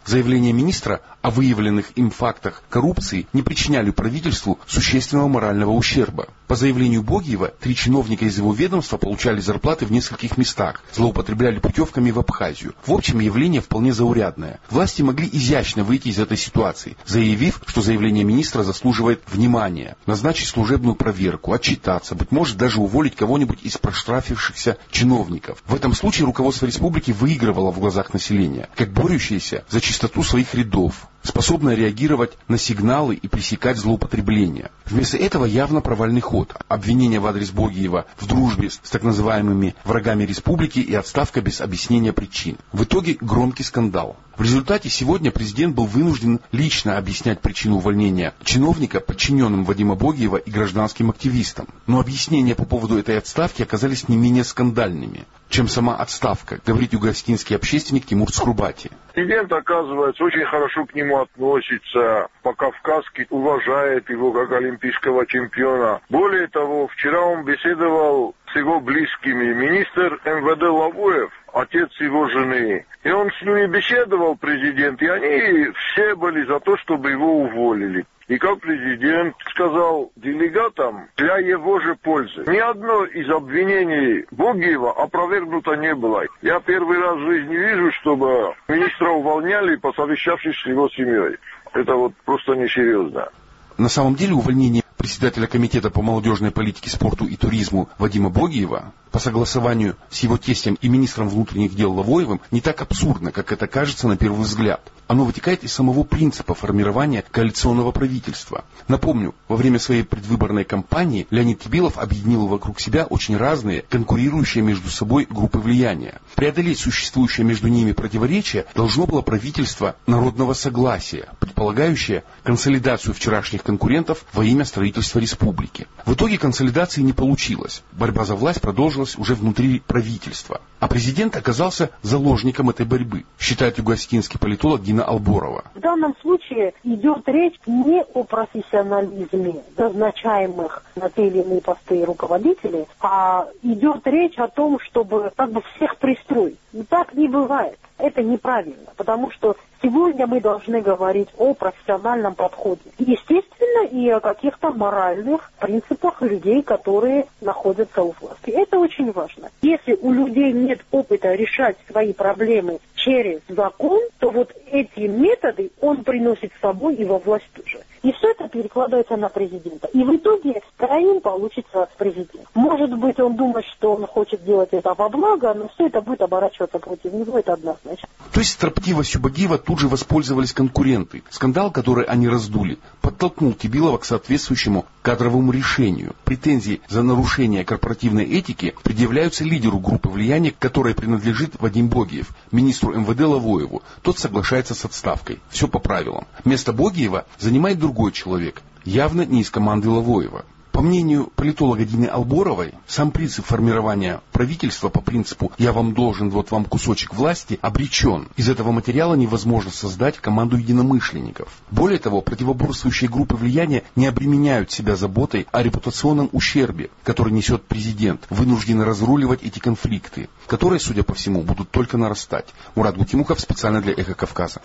Заявления министра о выявленных им фактах коррупции не причиняли правительству существенного морального ущерба. По заявлению Богиева, 3 чиновника из его ведомства получали зарплаты в нескольких местах, злоупотребляли путевками в Абхазию. В общем, явление вполне заурядное. Власти могли изящно выйти из этой ситуации, заявив, что заявление министра заслуживает внимания, назначить служебную проверку, отчитаться, быть может, даже уволить кого-нибудь из проштрафившихся чиновников. В этом случае руководство республики выигрывало в глазах населения, как борющееся за чистоту своих рядов, способная реагировать на сигналы и пресекать злоупотребления. Вместо этого явно провальный ход. Обвинение в адрес Богиева в дружбе с так называемыми врагами республики и отставка без объяснения причин. В итоге громкий скандал. В результате сегодня президент был вынужден лично объяснять причину увольнения чиновника, подчиненным Вадима Богиева и гражданским активистам. Но объяснения по поводу этой отставки оказались не менее скандальными, чем сама отставка, говорит югославский общественник Тимур Цхурбати. Президент, оказывается, очень хорошо к нему относится, по-кавказски уважает его как олимпийского чемпиона. Более того, вчера он беседовал с его близкими. Министр МВД Лавоев, отец его жены. И он с ними беседовал, президент, и они все были за то, чтобы его уволили. И как президент сказал делегатам, для его же пользы. Ни одно из обвинений Богиева опровергнуто не было. Я первый раз в жизни вижу, чтобы министра увольняли, посовещавшись с его семьей. Это вот просто несерьезно. На самом деле увольнение председателя комитета по молодежной политике, спорту и туризму Вадима Богиева по согласованию с его тестем и министром внутренних дел Лавоевым не так абсурдно, как это кажется на первый взгляд. Оно вытекает из самого принципа формирования коалиционного правительства. Напомню, во время своей предвыборной кампании Леонид Тебилов объединил вокруг себя очень разные, конкурирующие между собой группы влияния. Преодолеть существующее между ними противоречие должно было правительство народного согласия, предполагающее консолидацию вчерашних конкурентов во имя строительства республики. В итоге консолидации не получилось. Борьба за власть продолжилась уже внутри правительства. А президент оказался заложником этой борьбы, считает югославский политолог Дина Алборова. В данном случае идет речь не о профессионализме назначаемых на те или иные посты руководителей, а идет речь о том, чтобы как бы всех пристроить. И так не бывает. Это неправильно, потому что сегодня мы должны говорить о профессиональном подходе. Естественно, и о каких-то моральных принципах людей, которые находятся у власти. Это очень важно. Если у людей нет опыта решать свои проблемы через закон, то вот эти методы он приносит с собой и во власть тоже. И все это перекладывается на президента. И в итоге крайним получится президент. Может быть, он думает, что он хочет делать это во благо, но все это будет оборачиваться против него, это однозначно. То есть строптивостью Богиева тут же воспользовались конкуренты. Скандал, который они раздули, подтолкнул Тебилова к соответствующему кадровому решению. Претензии за нарушение корпоративной этики предъявляются лидеру группы влияния, которой принадлежит Вадим Богиев, министру МВД Лавоеву. Тот соглашается с отставкой. Все по правилам. Место Богиева занимает другой человек, явно не из команды Лавоева. По мнению политолога Дины Алборовой, сам принцип формирования правительства по принципу «я вам должен, вот вам кусочек власти» обречен. Из этого материала невозможно создать команду единомышленников. Более того, противоборствующие группы влияния не обременяют себя заботой о репутационном ущербе, который несет президент, вынуждены разруливать эти конфликты, которые, судя по всему, будут только нарастать. Мурат Гутимухов, специально для «Эхо Кавказа».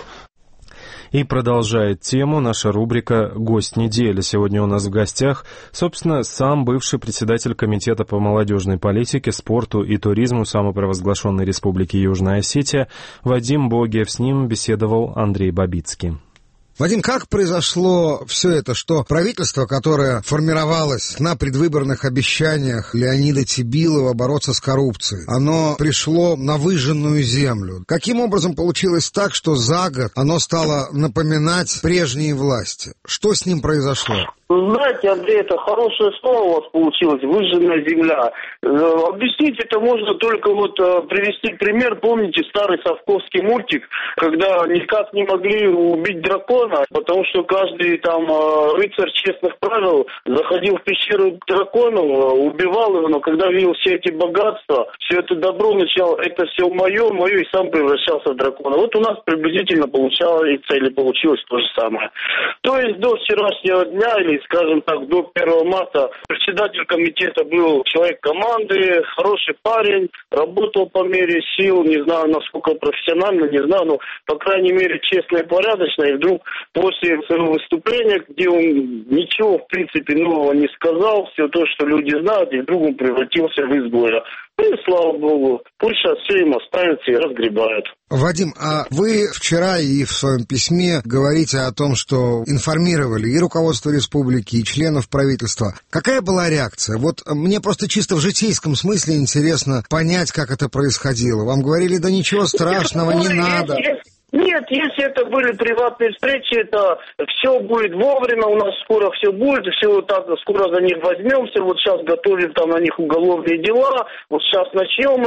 И продолжает тему наша рубрика «Гость недели». Сегодня у нас в гостях, собственно, сам бывший председатель Комитета по молодежной политике, спорту и туризму самопровозглашенной Республики Южная Осетия Вадим Богиев. С ним беседовал Андрей Бабицкий. Вадим, как произошло все это, что правительство, которое формировалось на предвыборных обещаниях Леонида Тебилова бороться с коррупцией, оно пришло на выжженную землю? Каким образом получилось так, что за год оно стало напоминать прежние власти? Что с ним произошло? Знаете, Андрей, это хорошее слово у вас получилось, выжженная земля. Объяснить это можно только вот привести пример. Помните старый совковский мультик, когда никак не могли убить дракона, дракона, потому что каждый там рыцарь честных правил заходил в пещеру к дракону, убивал его, но когда видел все эти богатства, все это добро, начал, это все мое, и сам превращался в дракона. Вот у нас приблизительно получалось то же самое. То есть до вчерашнего дня, или, скажем так, до 1 марта, председатель комитета был человек команды, хороший парень, работал по мере сил, не знаю, насколько профессионально, не знаю, но, по крайней мере, честно и порядочно, и вдруг после своего выступления, где он ничего, в принципе, нового не сказал, все то, что люди знают, и вдруг он превратился в изгоя. И слава богу, пусть сейчас все им останется и разгребают. Вадим, а вы вчера и в своем письме говорите о том, что информировали и руководство республики, и членов правительства. Какая была реакция? Вот мне просто чисто в житейском смысле интересно понять, как это происходило. Вам говорили, да ничего страшного, не надо. Нет, если это были приватные встречи, это все будет вовремя, у нас скоро все будет, все вот так, скоро за них возьмемся, вот сейчас готовим там на них уголовные дела, вот сейчас начнем.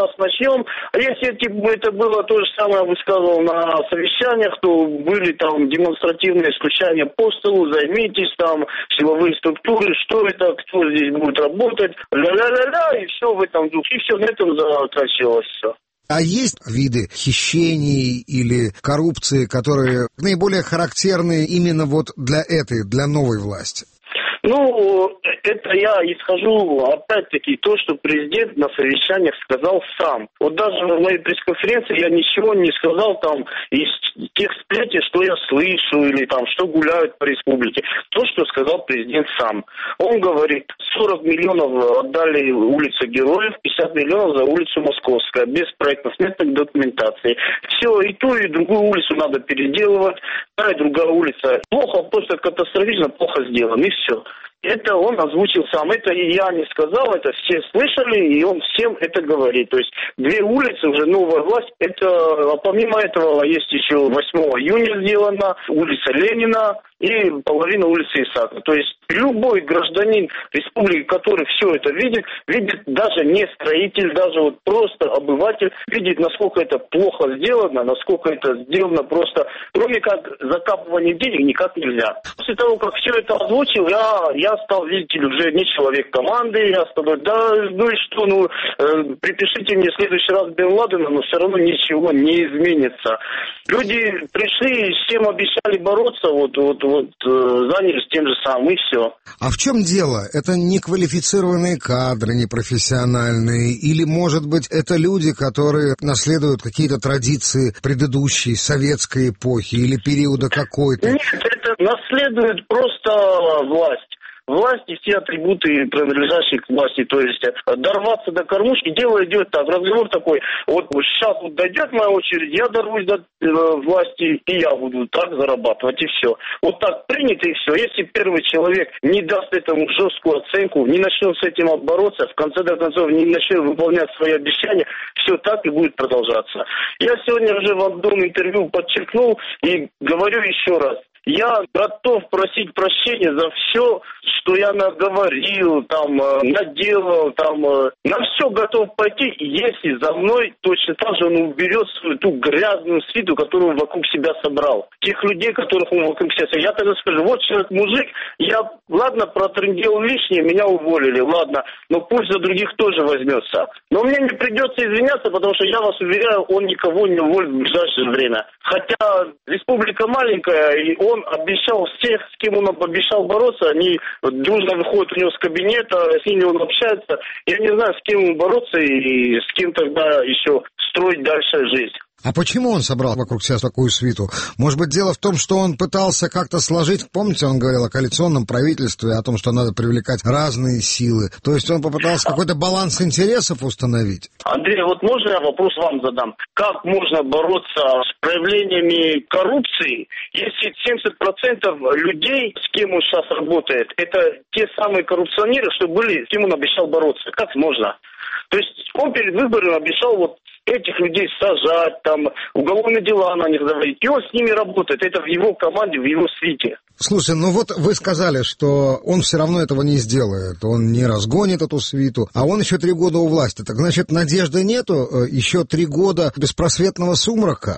А если это было то же самое, я высказывал на совещаниях, то были там демонстративные стучания по столу, займитесь там, силовые структуры, что это, кто здесь будет работать, ля-ля-ля-ля, и все в этом духе, и все на этом заканчивалось все. А есть виды хищений или коррупции, которые наиболее характерны именно вот для новой власти? Ну, это я исхожу, опять-таки, то, что президент на совещаниях сказал сам. Вот даже в моей пресс-конференции я ничего не сказал там из тех сплетен, что я слышу, или там, что гуляют по республике. То, что сказал президент сам. Он говорит, 40 миллионов отдали улице Героев, 50 миллионов за улицу Московская, без проектно-сметной документации. Все, и ту, и другую улицу надо переделывать, та и другая улица. Плохо, просто катастрофично плохо сделано, и все. Это он озвучил сам. Это и я не сказал, это все слышали, и он всем это говорит. То есть 2 улицы, уже новая власть, это, а помимо этого, есть еще 8 июня сделана, улица Ленина и половина улицы Исаака. То есть любой гражданин республики, который все это видит даже не строитель, даже вот просто обыватель, видит, насколько это плохо сделано, насколько это сделано просто, кроме как закапывания денег, никак нельзя. После того, как все это озвучил, я стал, видите ли, уже не человек команды, я стал говорить, ну и что, припишите мне в следующий раз Бен Ладена, но все равно ничего не изменится. Люди пришли, с чем обещали бороться, занялись тем же самым, и все. А в чем дело? Это неквалифицированные кадры, непрофессиональные, или, может быть, это люди, которые наследуют какие-то традиции предыдущей советской эпохи или периода какой-то? Нет, это наследует просто власть. Власть и все атрибуты, принадлежащие к власти, то есть дорваться до кормушки, дело идет так, разговор такой, вот сейчас вот дойдет моя очередь, я дорвусь до власти, и я буду так зарабатывать, и все. Вот так принято, и все. Если первый человек не даст этому жесткую оценку, не начнет с этим бороться, в конце концов не начнет выполнять свои обещания, все так и будет продолжаться. Я сегодня уже в одном интервью подчеркнул и говорю еще раз. Я готов просить прощения за все, что я наговорил, наделал, на все готов пойти, если за мной точно так же он уберет свою ту грязную свиту, которую он вокруг себя собрал. Тех людей, которых он вокруг себя собрал. Я тогда скажу, вот человек мужик, я, ладно, протрындел лишнее, меня уволили, ладно, но пусть за других тоже возьмется. Но мне не придется извиняться, потому что, я вас уверяю, он никого не уволит в ближайшее время. Хотя республика маленькая, и он обещал всех, с кем он обещал бороться, они дружно выходят у него с кабинета, с ними он общается. Я не знаю, с кем ему бороться и с кем тогда еще строить дальше жизнь. А почему он собрал вокруг себя такую свиту? Может быть, дело в том, что он пытался как-то сложить, помните, он говорил о коалиционном правительстве, о том, что надо привлекать разные силы. То есть он попытался какой-то баланс интересов установить? Андрей, вот можно я вопрос вам задам? Как можно бороться с проявлениями коррупции, если 70% людей, с кем он сейчас работает, это те самые коррупционеры, что были, с кем он обещал бороться? Как можно? То есть он перед выборами обещал этих людей сажать, уголовные дела на них заводить. И он с ними работает. Это в его команде, в его свите. Слушай, вы сказали, что он все равно этого не сделает. Он не разгонит эту свиту, а он еще 3 года у власти. Так значит, надежды нету? Еще 3 года беспросветного сумрака?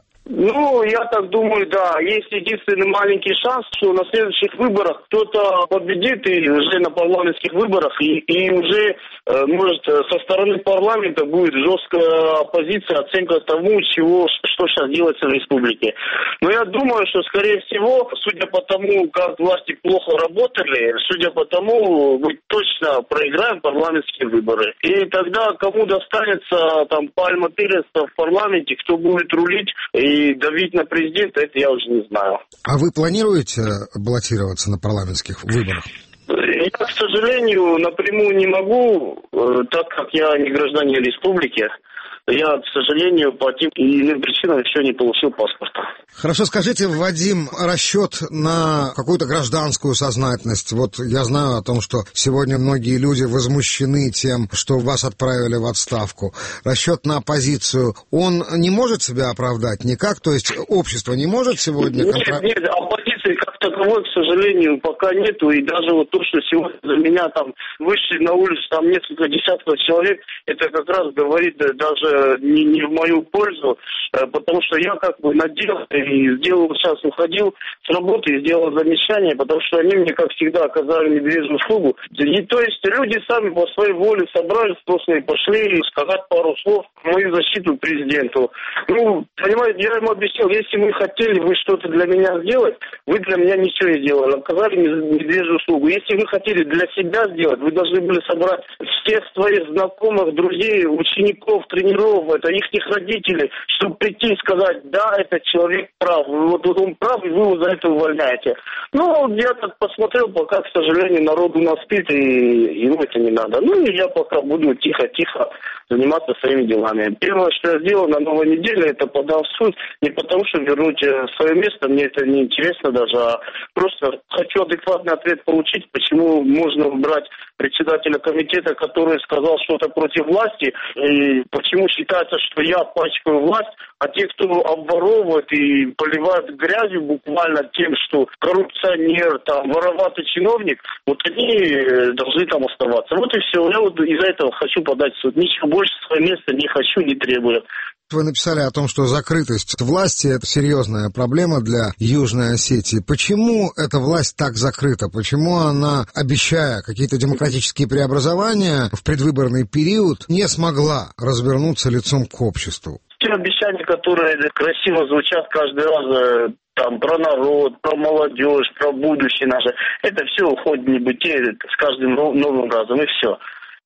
Ну, я так думаю, да. Есть единственный маленький шанс, что на следующих выборах кто-то победит и уже на парламентских выборах, и уже, может, со стороны парламента будет жесткая оппозиция, оценка тому, что сейчас делается в республике. Но я думаю, что, скорее всего, судя по тому, как власти плохо работали, судя по тому, мы точно проиграем парламентские выборы. И тогда кому достанется там пальма первенства в парламенте, кто будет рулить и давить на президента, это я уже не знаю. А вы планируете баллотироваться на парламентских выборах? Я, к сожалению, напрямую не могу, так как я не гражданин республики. Я, к сожалению, по тем или иным причинам еще не получил паспорта. Хорошо, скажите, Вадим, расчет на какую-то гражданскую сознательность. Вот я знаю о том, что сегодня многие люди возмущены тем, что вас отправили в отставку. Расчет на оппозицию, он не может себя оправдать никак? То есть общество не может сегодня... Нет, оппозиции как таковой, к сожалению, пока нету. И даже вот то, что сегодня за меня там вышли на улицу там несколько десятков человек, это как раз говорит даже не в мою пользу, потому что я как бы надел и сделал, сейчас уходил с работы и сделал замечание, потому что они мне, как всегда, оказали медвежью услугу. И то есть люди сами по своей воле собрались просто и пошли сказать пару слов в мою защиту президенту. Ну, понимаете, я им объяснил, если вы хотели вы что-то для меня сделать, вы для меня ничего не сделали, оказали медвежью услугу. Если вы хотели для себя сделать, вы должны были собрать всех своих знакомых, друзей, учеников, тренеров, это их родителей, чтобы прийти и сказать, да, этот человек прав, вот он прав, и вы его за это увольняете. Ну, я так посмотрел, пока, к сожалению, народ у нас спит, и ему это не надо. Ну, и я пока буду тихо-тихо заниматься своими делами. Первое, что я сделал на новой неделе, это подал в суд, не потому что вернуть свое место, мне это не интересно даже, а просто хочу адекватный ответ получить, почему можно убрать председателя комитета, который сказал что-то против власти, и почему считается, что я пачкаю власть, а те, кто обворовывает и поливает грязью буквально тем, что коррупционер, там, вороватый чиновник, вот они должны там оставаться. Вот и все. Я вот из-за этого хочу подать в суд. Ничего больше свое место не хочу, не требую. Вы написали о том, что закрытость власти – это серьезная проблема для Южной Осетии. Почему эта власть так закрыта? Почему она, обещая какие-то демократические преобразования в предвыборный период, не смогла развернуться лицом к обществу? Те обещания, которые красиво звучат каждый раз, там, про народ, про молодежь, про будущее наше, это все уходит в небытие с каждым новым разом, и все.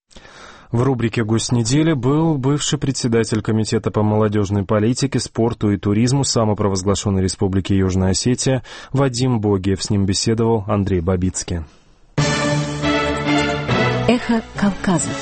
В рубрике «Гость недели» был бывший председатель Комитета по молодежной политике, спорту и туризму самопровозглашенной Республики Южная Осетия Вадим Богиев. С ним беседовал Андрей Бабицкий. Эхо Кавказа.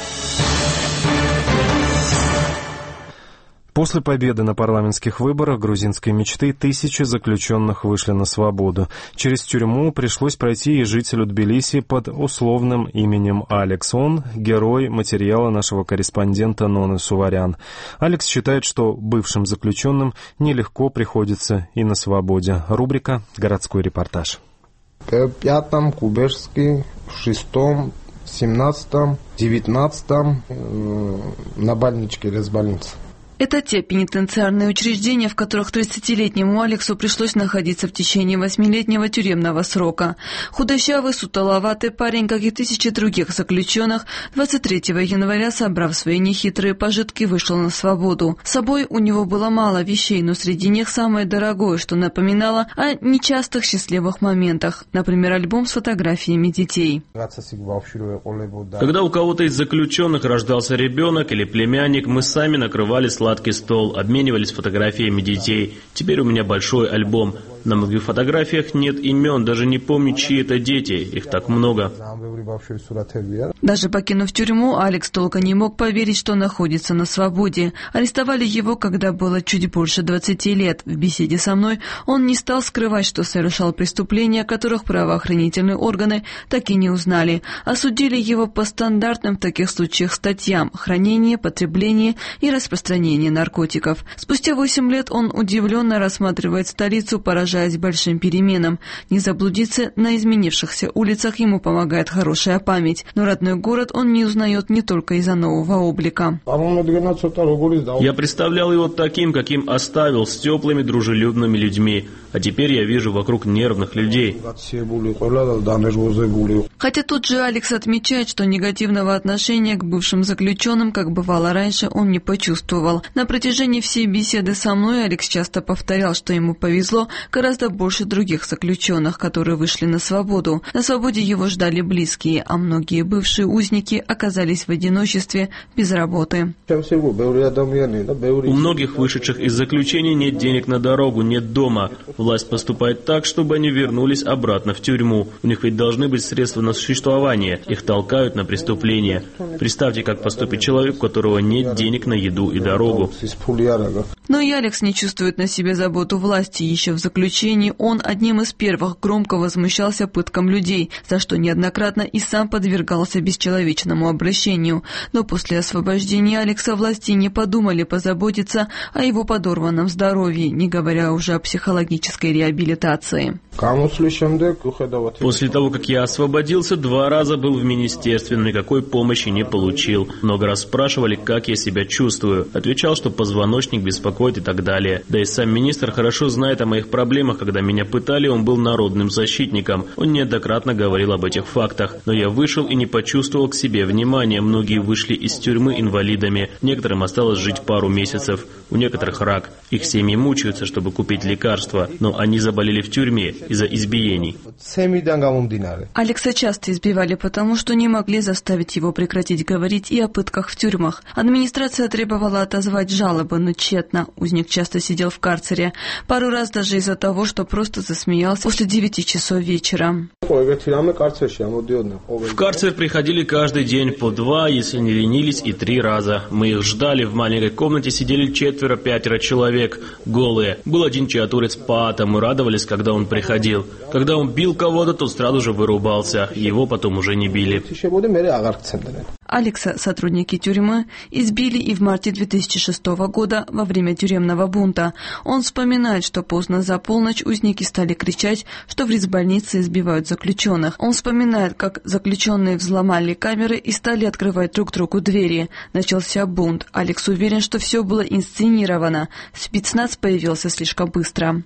После победы на парламентских выборах грузинской мечты тысячи заключенных вышли на свободу. Через тюрьму пришлось пройти и жителю Тбилиси под условным именем Алекс. Он — герой материала нашего корреспондента Ноны Суварян. Алекс считает, что бывшим заключенным нелегко приходится и на свободе. Рубрика «Городской репортаж». В 5-м Кубешский, в 6-м, 17-м, 19-м на больничке или с больницы. Это те пенитенциарные учреждения, в которых 30-летнему Алексу пришлось находиться в течение 8-летнего тюремного срока. Худощавый, сутуловатый парень, как и тысячи других заключенных, 23 января, собрав свои нехитрые пожитки, вышел на свободу. С собой у него было мало вещей, но среди них самое дорогое, что напоминало о нечастых счастливых моментах, например, альбом с фотографиями детей. Когда у кого-то из заключенных рождался ребенок или племянник, мы сами накрывали сладкий стол, обменивались фотографиями детей. Теперь у меня большой альбом. На многих фотографиях нет имен, даже не помню, чьи это дети. Их так много. Даже покинув тюрьму, Алекс толком не мог поверить, что находится на свободе. Арестовали его, когда было чуть больше 20 лет. В беседе со мной он не стал скрывать, что совершал преступления, которых правоохранительные органы так и не узнали. Осудили его по стандартным в таких случаях статьям: хранение, потребление и распространение наркотиков. Спустя 8 лет он удивленно рассматривает столицу, поражаясь угрожает большим переменам. Не заблудиться на изменившихся улицах ему помогает хорошая память. Но родной город он не узнает не только из-за нового облика. Я представлял его таким, каким оставил, с теплыми, дружелюбными людьми. А теперь я вижу вокруг нервных людей. Хотя тут же Алекс отмечает, что негативного отношения к бывшим заключенным, как бывало раньше, он не почувствовал. На протяжении всей беседы со мной Алекс часто повторял, что ему повезло гораздо больше других заключенных, которые вышли на свободу. На свободе его ждали близкие, а многие бывшие узники оказались в одиночестве без работы. У многих вышедших из заключения нет денег на дорогу, нет дома. Власть поступает так, чтобы они вернулись обратно в тюрьму. У них ведь должны быть средства на существование. Их толкают на преступления. Представьте, как поступит человек, у которого нет денег на еду и дорогу. Но и Алекс не чувствует на себе заботу власти. Еще в заключении он одним из первых громко возмущался пыткам людей, за что неоднократно и сам подвергался бесчеловечному обращению. Но после освобождения Алекса власти не подумали позаботиться о его подорванном здоровье, не говоря уже о психологической реабилитации. После того, как я освободился, 2 раза был в министерстве, но никакой помощи не получил. Много раз спрашивали, как я себя чувствую. Отвечал, что позвоночник беспокоит и так далее. Да и сам министр хорошо знает о моих проблемах. Когда меня пытали, он был народным защитником. Он неоднократно говорил об этих фактах. Но я вышел и не почувствовал к себе внимания. Многие вышли из тюрьмы инвалидами. Некоторым осталось жить пару месяцев. У некоторых рак. Их семьи мучаются, чтобы купить лекарства. Но они заболели в тюрьме из-за избиений. Алекса часто избивали, потому что не могли заставить его прекратить говорить и о пытках в тюрьмах. Администрация требовала отозвать жалобы, но тщетно. Узник часто сидел в карцере. Пару раз даже из-за того, что просто засмеялся после 9 часов вечера. В карцер приходили каждый день по 2, если не ленились, и 3 раза. Мы их ждали. В маленькой комнате сидели 4-5 человек, голые. Был один чиатурец Паата. Мы радовались, когда он приходил. Когда он бил кого-то, тот сразу же вырубался. Его потом уже не били. Алекса сотрудники тюрьмы избили и в марте 2006 года во время тюремного бунта. Он вспоминает, что поздно за полночь узники стали кричать, что в рицбольнице избивают заключенных. Он вспоминает, как заключенные взломали камеры и стали открывать друг другу двери. Начался бунт. Алекс уверен, что все было инсценировано. Спецназ появился слишком быстро.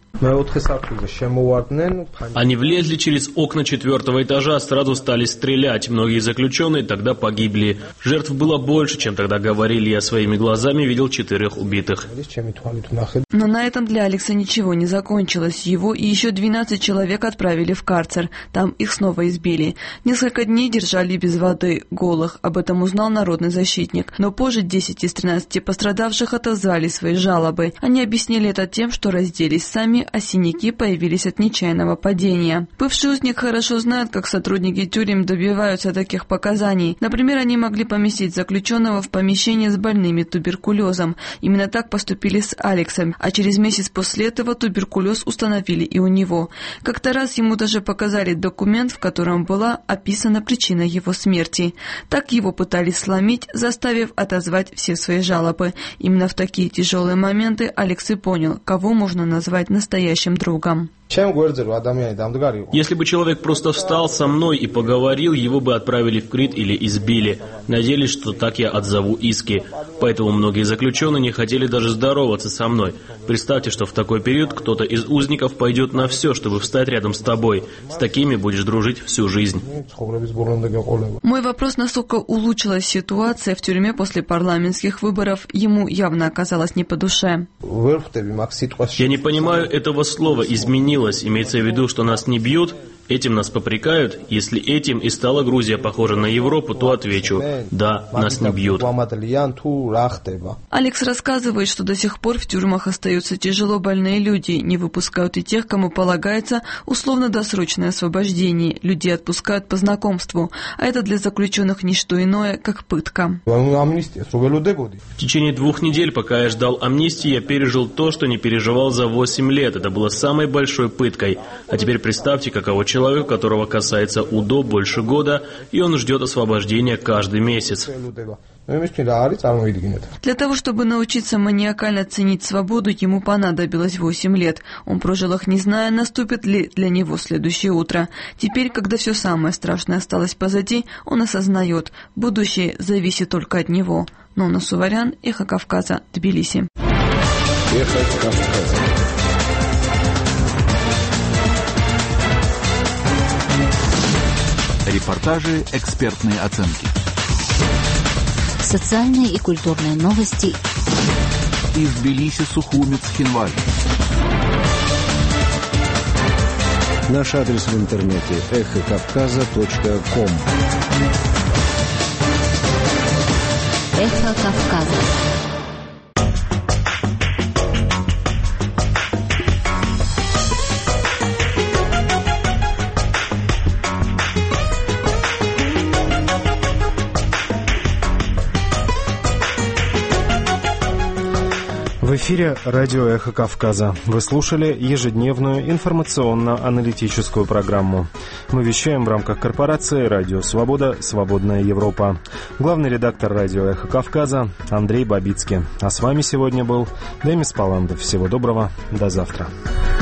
Они влезли через окна 4-го этажа, сразу стали стрелять. Многие заключенные тогда погибли. Жертв было больше, чем тогда говорили. Я своими глазами видел 4 убитых. Но на этом для Алекса ничего не закончилось. Его и еще 12 человек отправили в карцер. Там их снова избили. Несколько дней держали без воды, голых. Об этом узнал народный защитник. Но позже 10 из 13 пострадавших отозвали свои жалобы. Они объяснили это тем, что разделись сами, а синяки появились от нечаянного падения. Бывший узник хорошо знает, как сотрудники тюрем добиваются таких показаний. Например, они могли поместить заключенного в помещение с больными туберкулезом. Именно так поступили с Алексом, а через месяц после этого туберкулез установили и у него. Как-то раз ему даже показали документ, в котором была описана причина его смерти. Так его пытались сломить, заставив отозвать все свои жалобы. Именно в такие тяжелые моменты Алекс и понял, кого можно назвать настоящим другом. Если бы человек просто встал со мной и поговорил, его бы отправили в Крит или избили. Надеялись, что так я отзову иски. Поэтому многие заключенные не хотели даже здороваться со мной. Представьте, что в такой период кто-то из узников пойдет на все, чтобы встать рядом с тобой. С такими будешь дружить всю жизнь. Мой вопрос, насколько улучшилась ситуация в тюрьме после парламентских выборов, ему явно оказалось не по душе. Я не понимаю этого слова «изменилось». Имеется в виду, что нас не бьют, этим нас попрекают. Если этим и стала Грузия похожа на Европу, то отвечу: да, нас не бьют. Алекс рассказывает, что до сих пор в тюрьмах остаются тяжело больные люди, не выпускают и тех, кому полагается условно-досрочное освобождение. Людей отпускают по знакомству, а это для заключенных не что иное, как пытка. В течение 2 недель, пока я ждал амнистии, я пережил то, что не переживал за 8 лет. Это было самой большой пыткой. А теперь представьте, каково человеку, которого касается УДО больше года, и он ждет освобождения каждый месяц. Для того, чтобы научиться маниакально ценить свободу, ему понадобилось 8 лет. Он прожил их, не зная, наступит ли для него следующее утро. Теперь, когда все самое страшное осталось позади, он осознает, будущее зависит только от него. Нонна Суварян, Эхо Кавказа, Тбилиси. Эхо Кавказа. Репортажи, экспертные оценки. Социальные и культурные новости. Из Тбилиси, Сухумец, Хинваль. Наш адрес в интернете эхокавказа.ком. Эхо Кавказа. В эфире радио «Эхо Кавказа». Вы слушали ежедневную информационно-аналитическую программу. Мы вещаем в рамках корпорации «Радио Свобода. Свободная Европа». Главный редактор радио «Эхо Кавказа» Андрей Бабицкий. А с вами сегодня был Демис Паландов. Всего доброго. До завтра.